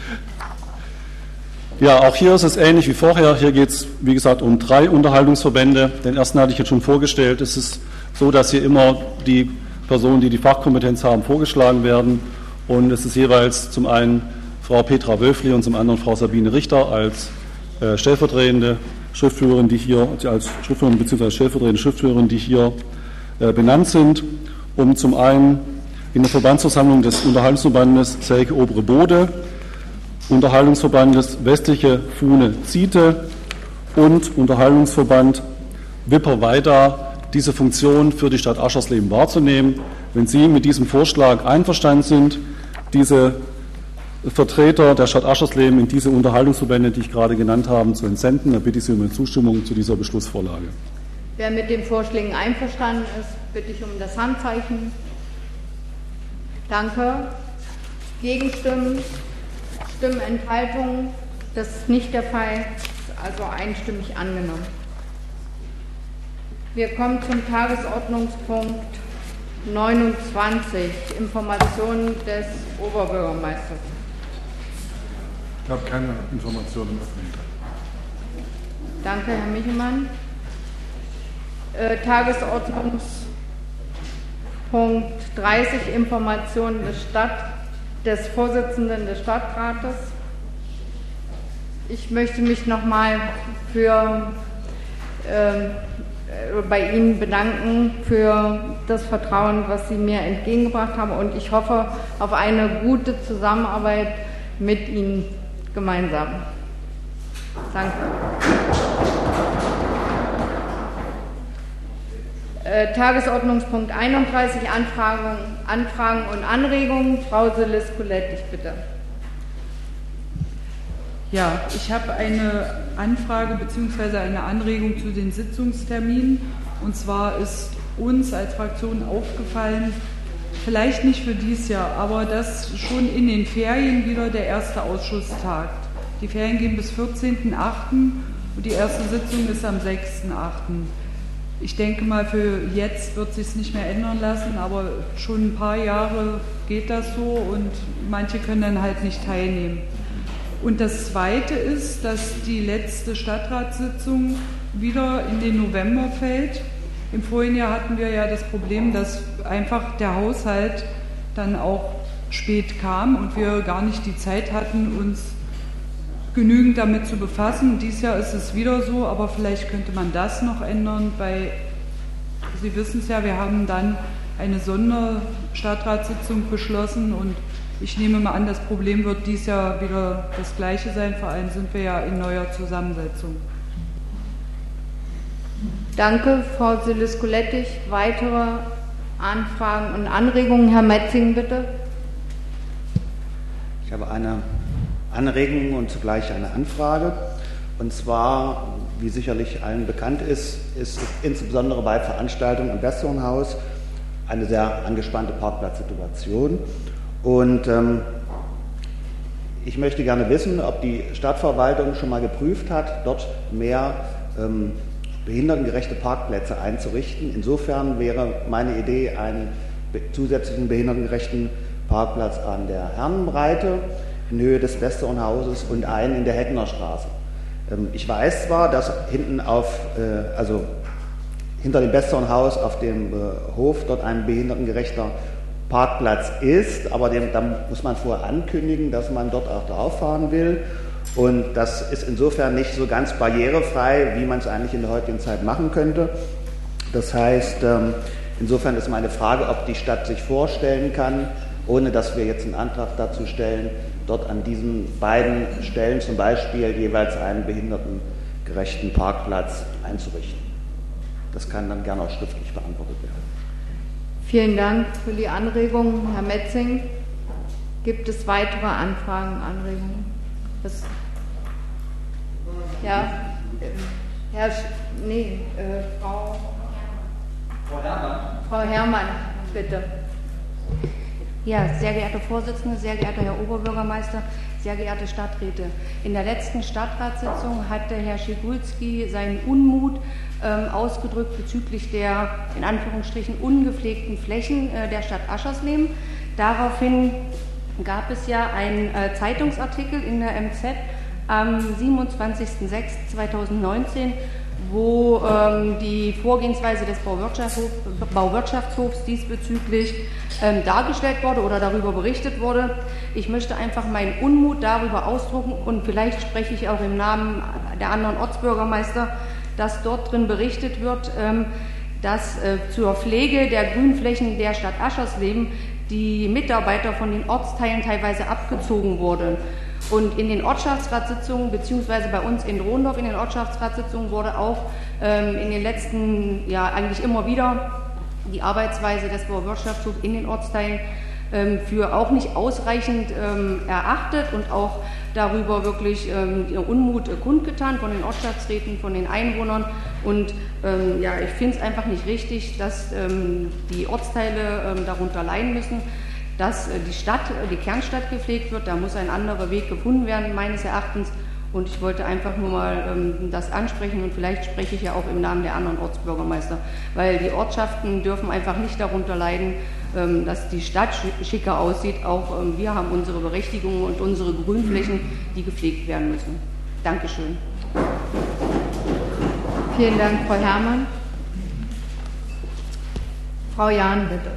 Ja, auch hier ist es ähnlich wie vorher. Hier geht es, wie gesagt, um 3 Unterhaltungsverbände. Den ersten hatte ich jetzt schon vorgestellt. Es ist so, dass hier immer die Personen, die die Fachkompetenz haben, vorgeschlagen werden. Und es ist jeweils zum einen Frau Petra Wölfli und zum anderen Frau Sabine Richter als stellvertretende Schriftführerin, die hier als Schriftführerin bzw. stellvertretende Schriftführerin, die hier benannt sind, um zum einen in der Verbandsversammlung des Unterhaltungsverbandes Selke Obere Bode, Unterhaltungsverbandes Westliche Fune-Ziete und Unterhaltungsverband Wipper-Weida diese Funktion für die Stadt Aschersleben wahrzunehmen. Wenn Sie mit diesem Vorschlag einverstanden sind, diese Vertreter der Stadt Aschersleben in diese Unterhaltungsverbände, die ich gerade genannt habe, zu entsenden, dann bitte ich Sie um eine Zustimmung zu dieser Beschlussvorlage. Wer mit den Vorschlägen einverstanden ist, bitte ich um das Handzeichen. Danke. Gegenstimmen? Stimmenthaltungen? Das ist nicht der Fall, also einstimmig angenommen. Wir kommen zum Tagesordnungspunkt 29, Informationen des Oberbürgermeisters. Ich habe keine Informationen öffentlich. Danke, Herr Michelmann. Tagesordnungspunkt 30, Informationen des Vorsitzenden des Stadtrates. Ich möchte mich nochmal bei Ihnen bedanken für das Vertrauen, was Sie mir entgegengebracht haben, und ich hoffe auf eine gute Zusammenarbeit mit Ihnen gemeinsam. Danke. Tagesordnungspunkt 31, Anfragen und Anregungen. Frau Silis-Colette, ich bitte. Ja, ich habe eine Anfrage bzw. eine Anregung zu den Sitzungsterminen. Und zwar ist uns als Fraktion aufgefallen, vielleicht nicht für dieses Jahr, aber dass schon in den Ferien wieder der erste Ausschuss tagt. Die Ferien gehen bis 14.08. und die erste Sitzung ist am 6.08. Ich denke mal, für jetzt wird sich es nicht mehr ändern lassen, aber schon ein paar Jahre geht das so und manche können dann halt nicht teilnehmen. Und das Zweite ist, dass die letzte Stadtratssitzung wieder in den November fällt. Im vorigen Jahr hatten wir ja das Problem, dass einfach der Haushalt dann auch spät kam und wir gar nicht die Zeit hatten, uns genügend damit zu befassen. Dieses Jahr ist es wieder so, aber vielleicht könnte man das noch ändern, weil Sie wissen es ja, wir haben dann eine Sonderstadtratssitzung beschlossen und ich nehme mal an, das Problem wird dieses Jahr wieder das gleiche sein, vor allem sind wir ja in neuer Zusammensetzung. Danke, Frau Silis-Colette. Weitere Anfragen und Anregungen? Herr Metzing, bitte. Ich habe eine Anregung und zugleich eine Anfrage. Und zwar, wie sicherlich allen bekannt ist insbesondere bei Veranstaltungen im Westernhaus eine sehr angespannte Parkplatzsituation. Und ich möchte gerne wissen, ob die Stadtverwaltung schon mal geprüft hat, dort mehr behindertengerechte Parkplätze einzurichten. Insofern wäre meine Idee, einen zusätzlichen behindertengerechten Parkplatz an der Herrenbreite in Höhe des Westernhauses und einen in der Hettener Straße. Ich weiß zwar, dass hinter dem Westernhaus auf dem Hof dort ein behindertengerechter Parkplatz ist, aber da muss man vorher ankündigen, dass man dort auch drauf fahren will. Und das ist insofern nicht so ganz barrierefrei, wie man es eigentlich in der heutigen Zeit machen könnte. Das heißt, insofern ist meine Frage, ob die Stadt sich vorstellen kann, ohne dass wir jetzt einen Antrag dazu stellen, dort an diesen beiden Stellen zum Beispiel jeweils einen behindertengerechten Parkplatz einzurichten. Das kann dann gerne auch schriftlich beantwortet werden. Vielen Dank für die Anregung, Herr Metzing. Gibt es weitere Anfragen, Anregungen? Frau Herrmann, bitte. Ja, sehr geehrte Vorsitzende, sehr geehrter Herr Oberbürgermeister, sehr geehrte Stadträte. In der letzten Stadtratssitzung hatte Herr Schigulski seinen Unmut ausgedrückt bezüglich der, in Anführungsstrichen, ungepflegten Flächen der Stadt Aschersleben. Daraufhin gab es ja einen Zeitungsartikel in der MZ am 27.06.2019, wo die Vorgehensweise des Bauwirtschaftshofs diesbezüglich dargestellt wurde oder darüber berichtet wurde. Ich möchte einfach meinen Unmut darüber ausdrücken und vielleicht spreche ich auch im Namen der anderen Ortsbürgermeister, dass dort drin berichtet wird, dass zur Pflege der Grünflächen der Stadt Aschersleben die Mitarbeiter von den Ortsteilen teilweise abgezogen wurden. Und in den Ortschaftsratssitzungen, beziehungsweise bei uns in Rohndorf in den Ortschaftsratssitzungen wurde auch in den letzten Jahren eigentlich immer wieder die Arbeitsweise des Bauwirtschaftshofs in den Ortsteilen für auch nicht ausreichend erachtet und auch darüber wirklich Unmut kundgetan von den Ortschaftsräten, von den Einwohnern. Und ich finde es einfach nicht richtig, dass die Ortsteile darunter leiden müssen, dass die Kernstadt gepflegt wird. Da muss ein anderer Weg gefunden werden, meines Erachtens. Und ich wollte einfach nur mal das ansprechen und vielleicht spreche ich ja auch im Namen der anderen Ortsbürgermeister, weil die Ortschaften dürfen einfach nicht darunter leiden, dass die Stadt schicker aussieht. Auch wir haben unsere Berechtigungen und unsere Grünflächen, die gepflegt werden müssen. Dankeschön. Vielen Dank, Frau Herrmann. Frau Jahn, bitte.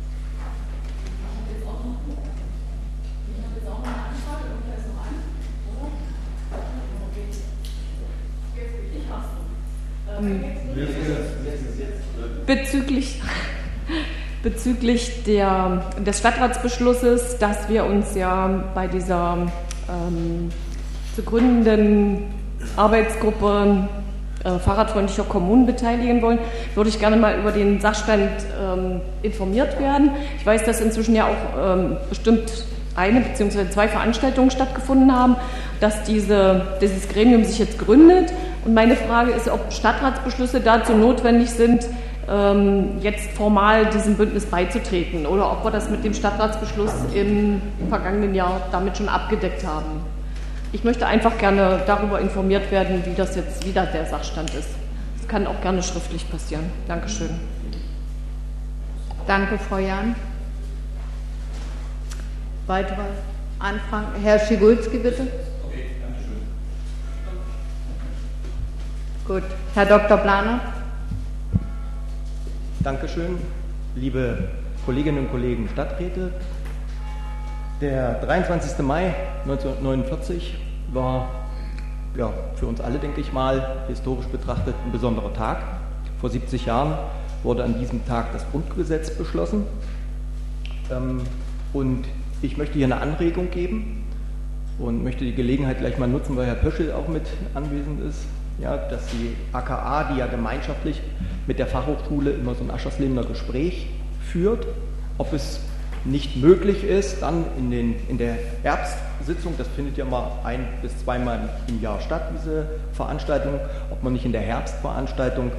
Bezüglich des Stadtratsbeschlusses, dass wir uns ja bei dieser zu gründenden Arbeitsgruppe fahrradfreundlicher Kommunen beteiligen wollen, würde ich gerne mal über den Sachstand informiert werden. Ich weiß, dass inzwischen ja auch bestimmt eine bzw. 2 Veranstaltungen stattgefunden haben, dass dieses Gremium sich jetzt gründet. Und meine Frage ist, ob Stadtratsbeschlüsse dazu notwendig sind, jetzt formal diesem Bündnis beizutreten oder ob wir das mit dem Stadtratsbeschluss im vergangenen Jahr damit schon abgedeckt haben. Ich möchte einfach gerne darüber informiert werden, wie das jetzt wieder der Sachstand ist. Das kann auch gerne schriftlich passieren. Dankeschön. Danke, Frau Jahn. Weitere Anfragen? Herr Schigulski, bitte. Okay, danke schön. Gut. Herr Dr. Planer. Dankeschön, liebe Kolleginnen und Kollegen Stadträte. Der 23. Mai 1949 war für uns alle, denke ich mal, historisch betrachtet ein besonderer Tag. Vor 70 Jahren wurde an diesem Tag das Grundgesetz beschlossen. Und ich möchte hier eine Anregung geben und möchte die Gelegenheit gleich mal nutzen, weil Herr Pöschel auch mit anwesend ist, ja, dass die AKA, die ja gemeinschaftlich mit der Fachhochschule immer so ein Ascherslebener Gespräch führt, ob es nicht möglich ist, dann in der Herbstsitzung, das findet ja mal 1 bis 2 Mal im Jahr statt, diese Veranstaltung, ob man nicht in der Herbstveranstaltung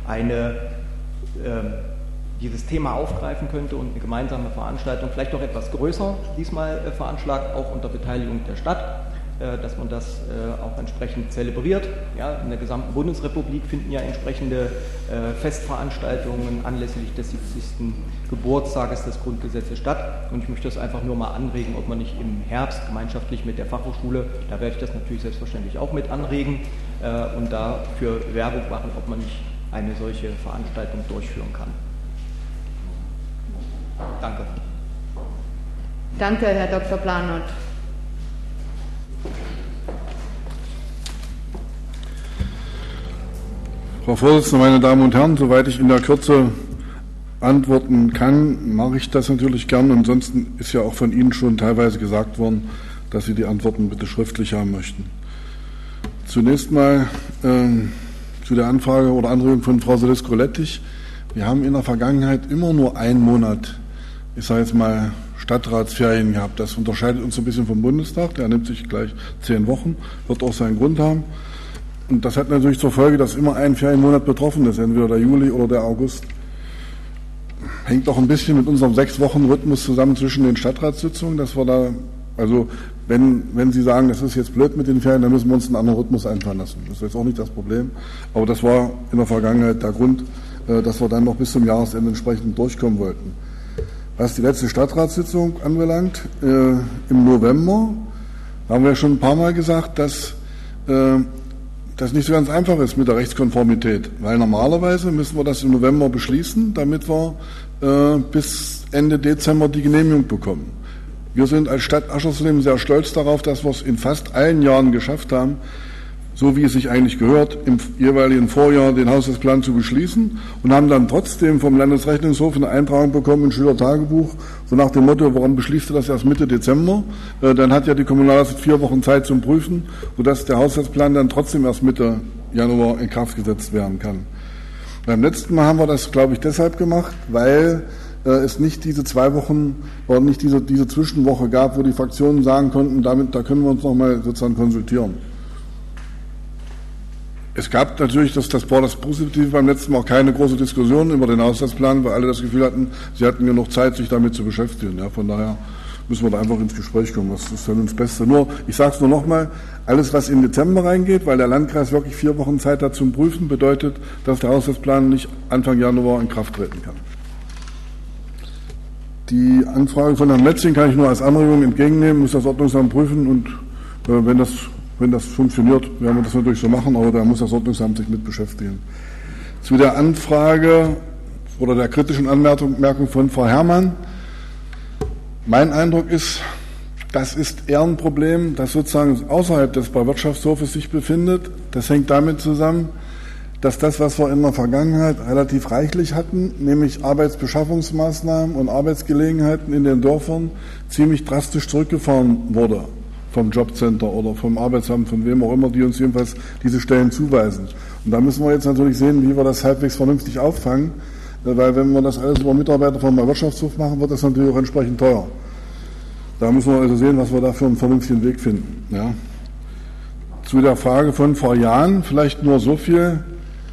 dieses Thema aufgreifen könnte und eine gemeinsame Veranstaltung, vielleicht auch etwas größer diesmal veranschlagt, auch unter Beteiligung der Stadt, dass man das auch entsprechend zelebriert. Ja, in der gesamten Bundesrepublik finden ja entsprechende Festveranstaltungen anlässlich des 70. Geburtstages des Grundgesetzes statt. Und ich möchte das einfach nur mal anregen, ob man nicht im Herbst gemeinschaftlich mit der Fachhochschule, da werde ich das natürlich selbstverständlich auch mit anregen und dafür Werbung machen, ob man nicht eine solche Veranstaltung durchführen kann. Danke. Danke, Herr Dr. Planert. Frau Vorsitzende, meine Damen und Herren, soweit ich in der Kürze antworten kann, mache ich das natürlich gern. Ansonsten ist ja auch von Ihnen schon teilweise gesagt worden, dass Sie die Antworten bitte schriftlich haben möchten. Zunächst mal zu der Anfrage oder Anregung von Frau Solis-Grolettich. Wir haben in der Vergangenheit immer nur einen Monat, ich sage jetzt mal, Stadtratsferien gehabt. Das unterscheidet uns ein bisschen vom Bundestag. Der nimmt sich gleich 10 Wochen, wird auch seinen Grund haben. Und das hat natürlich zur Folge, dass immer ein Ferienmonat betroffen ist, entweder der Juli oder der August. Hängt auch ein bisschen mit unserem 6-Wochen-Rhythmus zusammen zwischen den Stadtratssitzungen, dass wir da, also wenn Sie sagen, das ist jetzt blöd mit den Ferien, dann müssen wir uns einen anderen Rhythmus einfallen lassen. Das ist jetzt auch nicht das Problem. Aber das war in der Vergangenheit der Grund, dass wir dann noch bis zum Jahresende entsprechend durchkommen wollten. Was die letzte Stadtratssitzung anbelangt, im November haben wir schon ein paar Mal gesagt, dass das nicht so ganz einfach ist mit der Rechtskonformität, weil normalerweise müssen wir das im November beschließen, damit wir bis Ende Dezember die Genehmigung bekommen. Wir sind als Stadt Aschersleben sehr stolz darauf, dass wir es in fast allen Jahren geschafft haben, so wie es sich eigentlich gehört, im jeweiligen Vorjahr den Haushaltsplan zu beschließen und haben dann trotzdem vom Landesrechnungshof eine Eintragung bekommen im Schülertagebuch, so nach dem Motto, warum beschließt du das erst Mitte Dezember? Dann hat ja die Kommunalaufsicht 4 Wochen Zeit zum Prüfen, sodass der Haushaltsplan dann trotzdem erst Mitte Januar in Kraft gesetzt werden kann. Beim letzten Mal haben wir das, glaube ich, deshalb gemacht, weil es nicht diese 2 Wochen oder nicht diese Zwischenwoche gab, wo die Fraktionen sagen konnten, da können wir uns nochmal sozusagen konsultieren. Es gab natürlich, das war das Positive beim letzten Mal, auch keine große Diskussion über den Haushaltsplan, weil alle das Gefühl hatten, sie hatten genug Zeit, sich damit zu beschäftigen. Ja, von daher müssen wir da einfach ins Gespräch kommen. Was ist denn das Beste? Nur, ich sage es nur nochmal, alles, was in Dezember reingeht, weil der Landkreis wirklich 4 Wochen Zeit hat zum Prüfen, bedeutet, dass der Haushaltsplan nicht Anfang Januar in Kraft treten kann. Die Anfrage von Herrn Metzing kann ich nur als Anregung entgegennehmen, muss das Ordnungsamt prüfen und wenn das funktioniert, werden wir das natürlich so machen, aber da muss das Ordnungsamt sich mit beschäftigen. Zu der Anfrage oder der kritischen Anmerkung von Frau Herrmann. Mein Eindruck ist, das ist eher ein Problem, das sozusagen außerhalb des Bauwirtschaftshofes sich befindet. Das hängt damit zusammen, dass das, was wir in der Vergangenheit relativ reichlich hatten, nämlich Arbeitsbeschaffungsmaßnahmen und Arbeitsgelegenheiten in den Dörfern, ziemlich drastisch zurückgefahren wurde. vom Jobcenter oder vom Arbeitsamt, von wem auch immer, die uns jedenfalls diese Stellen zuweisen. Und da müssen wir jetzt natürlich sehen, wie wir das halbwegs vernünftig auffangen, weil wenn wir das alles über Mitarbeiter vom Wirtschaftshof machen, wird das natürlich auch entsprechend teuer. Da müssen wir also sehen, was wir da für einen vernünftigen Weg finden. Ja. Zu der Frage von Frau Jahn vielleicht nur so viel.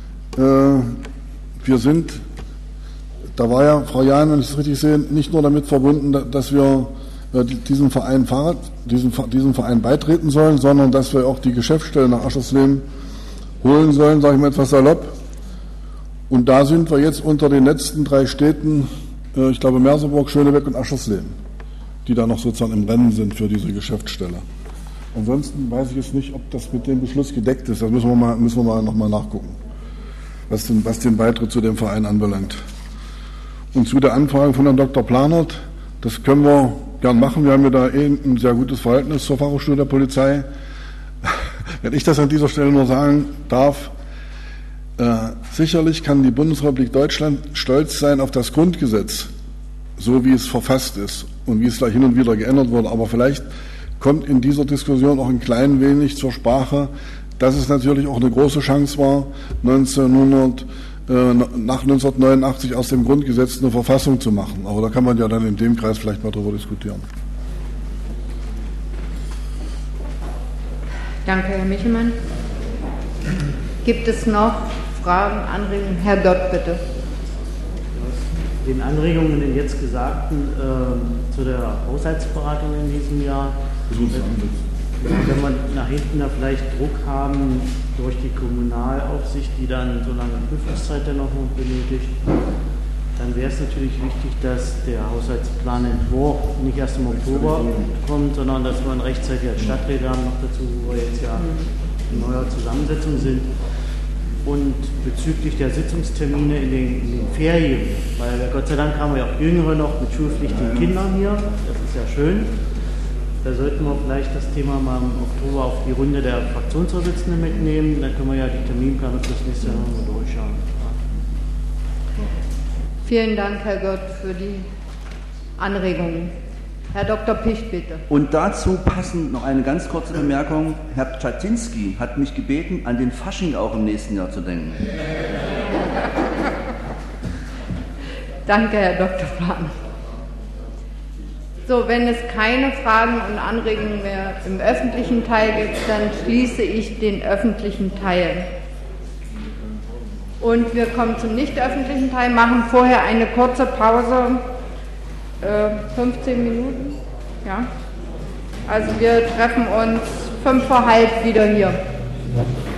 Wir sind, da war ja Frau Jahn, wenn ich es richtig sehe, nicht nur damit verbunden, dass wir diesem Verein beitreten sollen, sondern dass wir auch die Geschäftsstelle nach Aschersleben holen sollen, sage ich mal etwas salopp. Und da sind wir jetzt unter den letzten 3 Städten, ich glaube Merseburg, Schönebeck und Aschersleben, die da noch sozusagen im Rennen sind für diese Geschäftsstelle. Ansonsten weiß ich jetzt nicht, ob das mit dem Beschluss gedeckt ist. Das müssen wir mal nochmal nachgucken, was den Beitritt zu dem Verein anbelangt. Und zu der Anfrage von Herrn Dr. Planert, das können wir gern machen. Wir haben ja da ein sehr gutes Verhältnis zur Fachhochschule der Polizei. Wenn ich das an dieser Stelle nur sagen darf, sicherlich kann die Bundesrepublik Deutschland stolz sein auf das Grundgesetz, so wie es verfasst ist und wie es da hin und wieder geändert wurde. Aber vielleicht kommt in dieser Diskussion auch ein klein wenig zur Sprache, dass es natürlich auch eine große Chance war, nach 1989 aus dem Grundgesetz eine Verfassung zu machen. Aber da kann man ja dann in dem Kreis vielleicht mal drüber diskutieren. Danke, Herr Michelmann. Gibt es noch Fragen, Anregungen? Herr Gott, bitte. Den Anregungen, den jetzt Gesagten zu der Haushaltsberatung in diesem Jahr, wenn wir nach hinten da vielleicht Druck haben durch die Kommunalaufsicht, die dann so lange Prüfungszeit dann noch benötigt, dann wäre es natürlich wichtig, dass der Haushaltsplanentwurf nicht erst im Oktober kommt, sondern dass wir rechtzeitig als Stadträte haben, noch dazu, wo wir jetzt ja in neuer Zusammensetzung sind. Und bezüglich der Sitzungstermine in den Ferien, weil Gott sei Dank haben wir ja auch Jüngere noch mit schulpflichtigen Kindern hier, das ist ja schön. Da sollten wir vielleicht das Thema mal im Oktober auf die Runde der Fraktionsvorsitzenden mitnehmen, dann können wir ja die Terminplanung fürs nächste Jahr noch mal durchschauen. Vielen Dank, Herr Gott, für die Anregungen. Herr Dr. Picht, bitte. Und dazu passend noch eine ganz kurze Bemerkung. Herr Czatinski hat mich gebeten, an den Fasching auch im nächsten Jahr zu denken. Danke, Herr Dr. Planer. So, wenn es keine Fragen und Anregungen mehr im öffentlichen Teil gibt, dann schließe ich den öffentlichen Teil. Und wir kommen zum nicht öffentlichen Teil, machen vorher eine kurze Pause, 15 Minuten. Ja. Also wir treffen uns 5 vor halb wieder hier.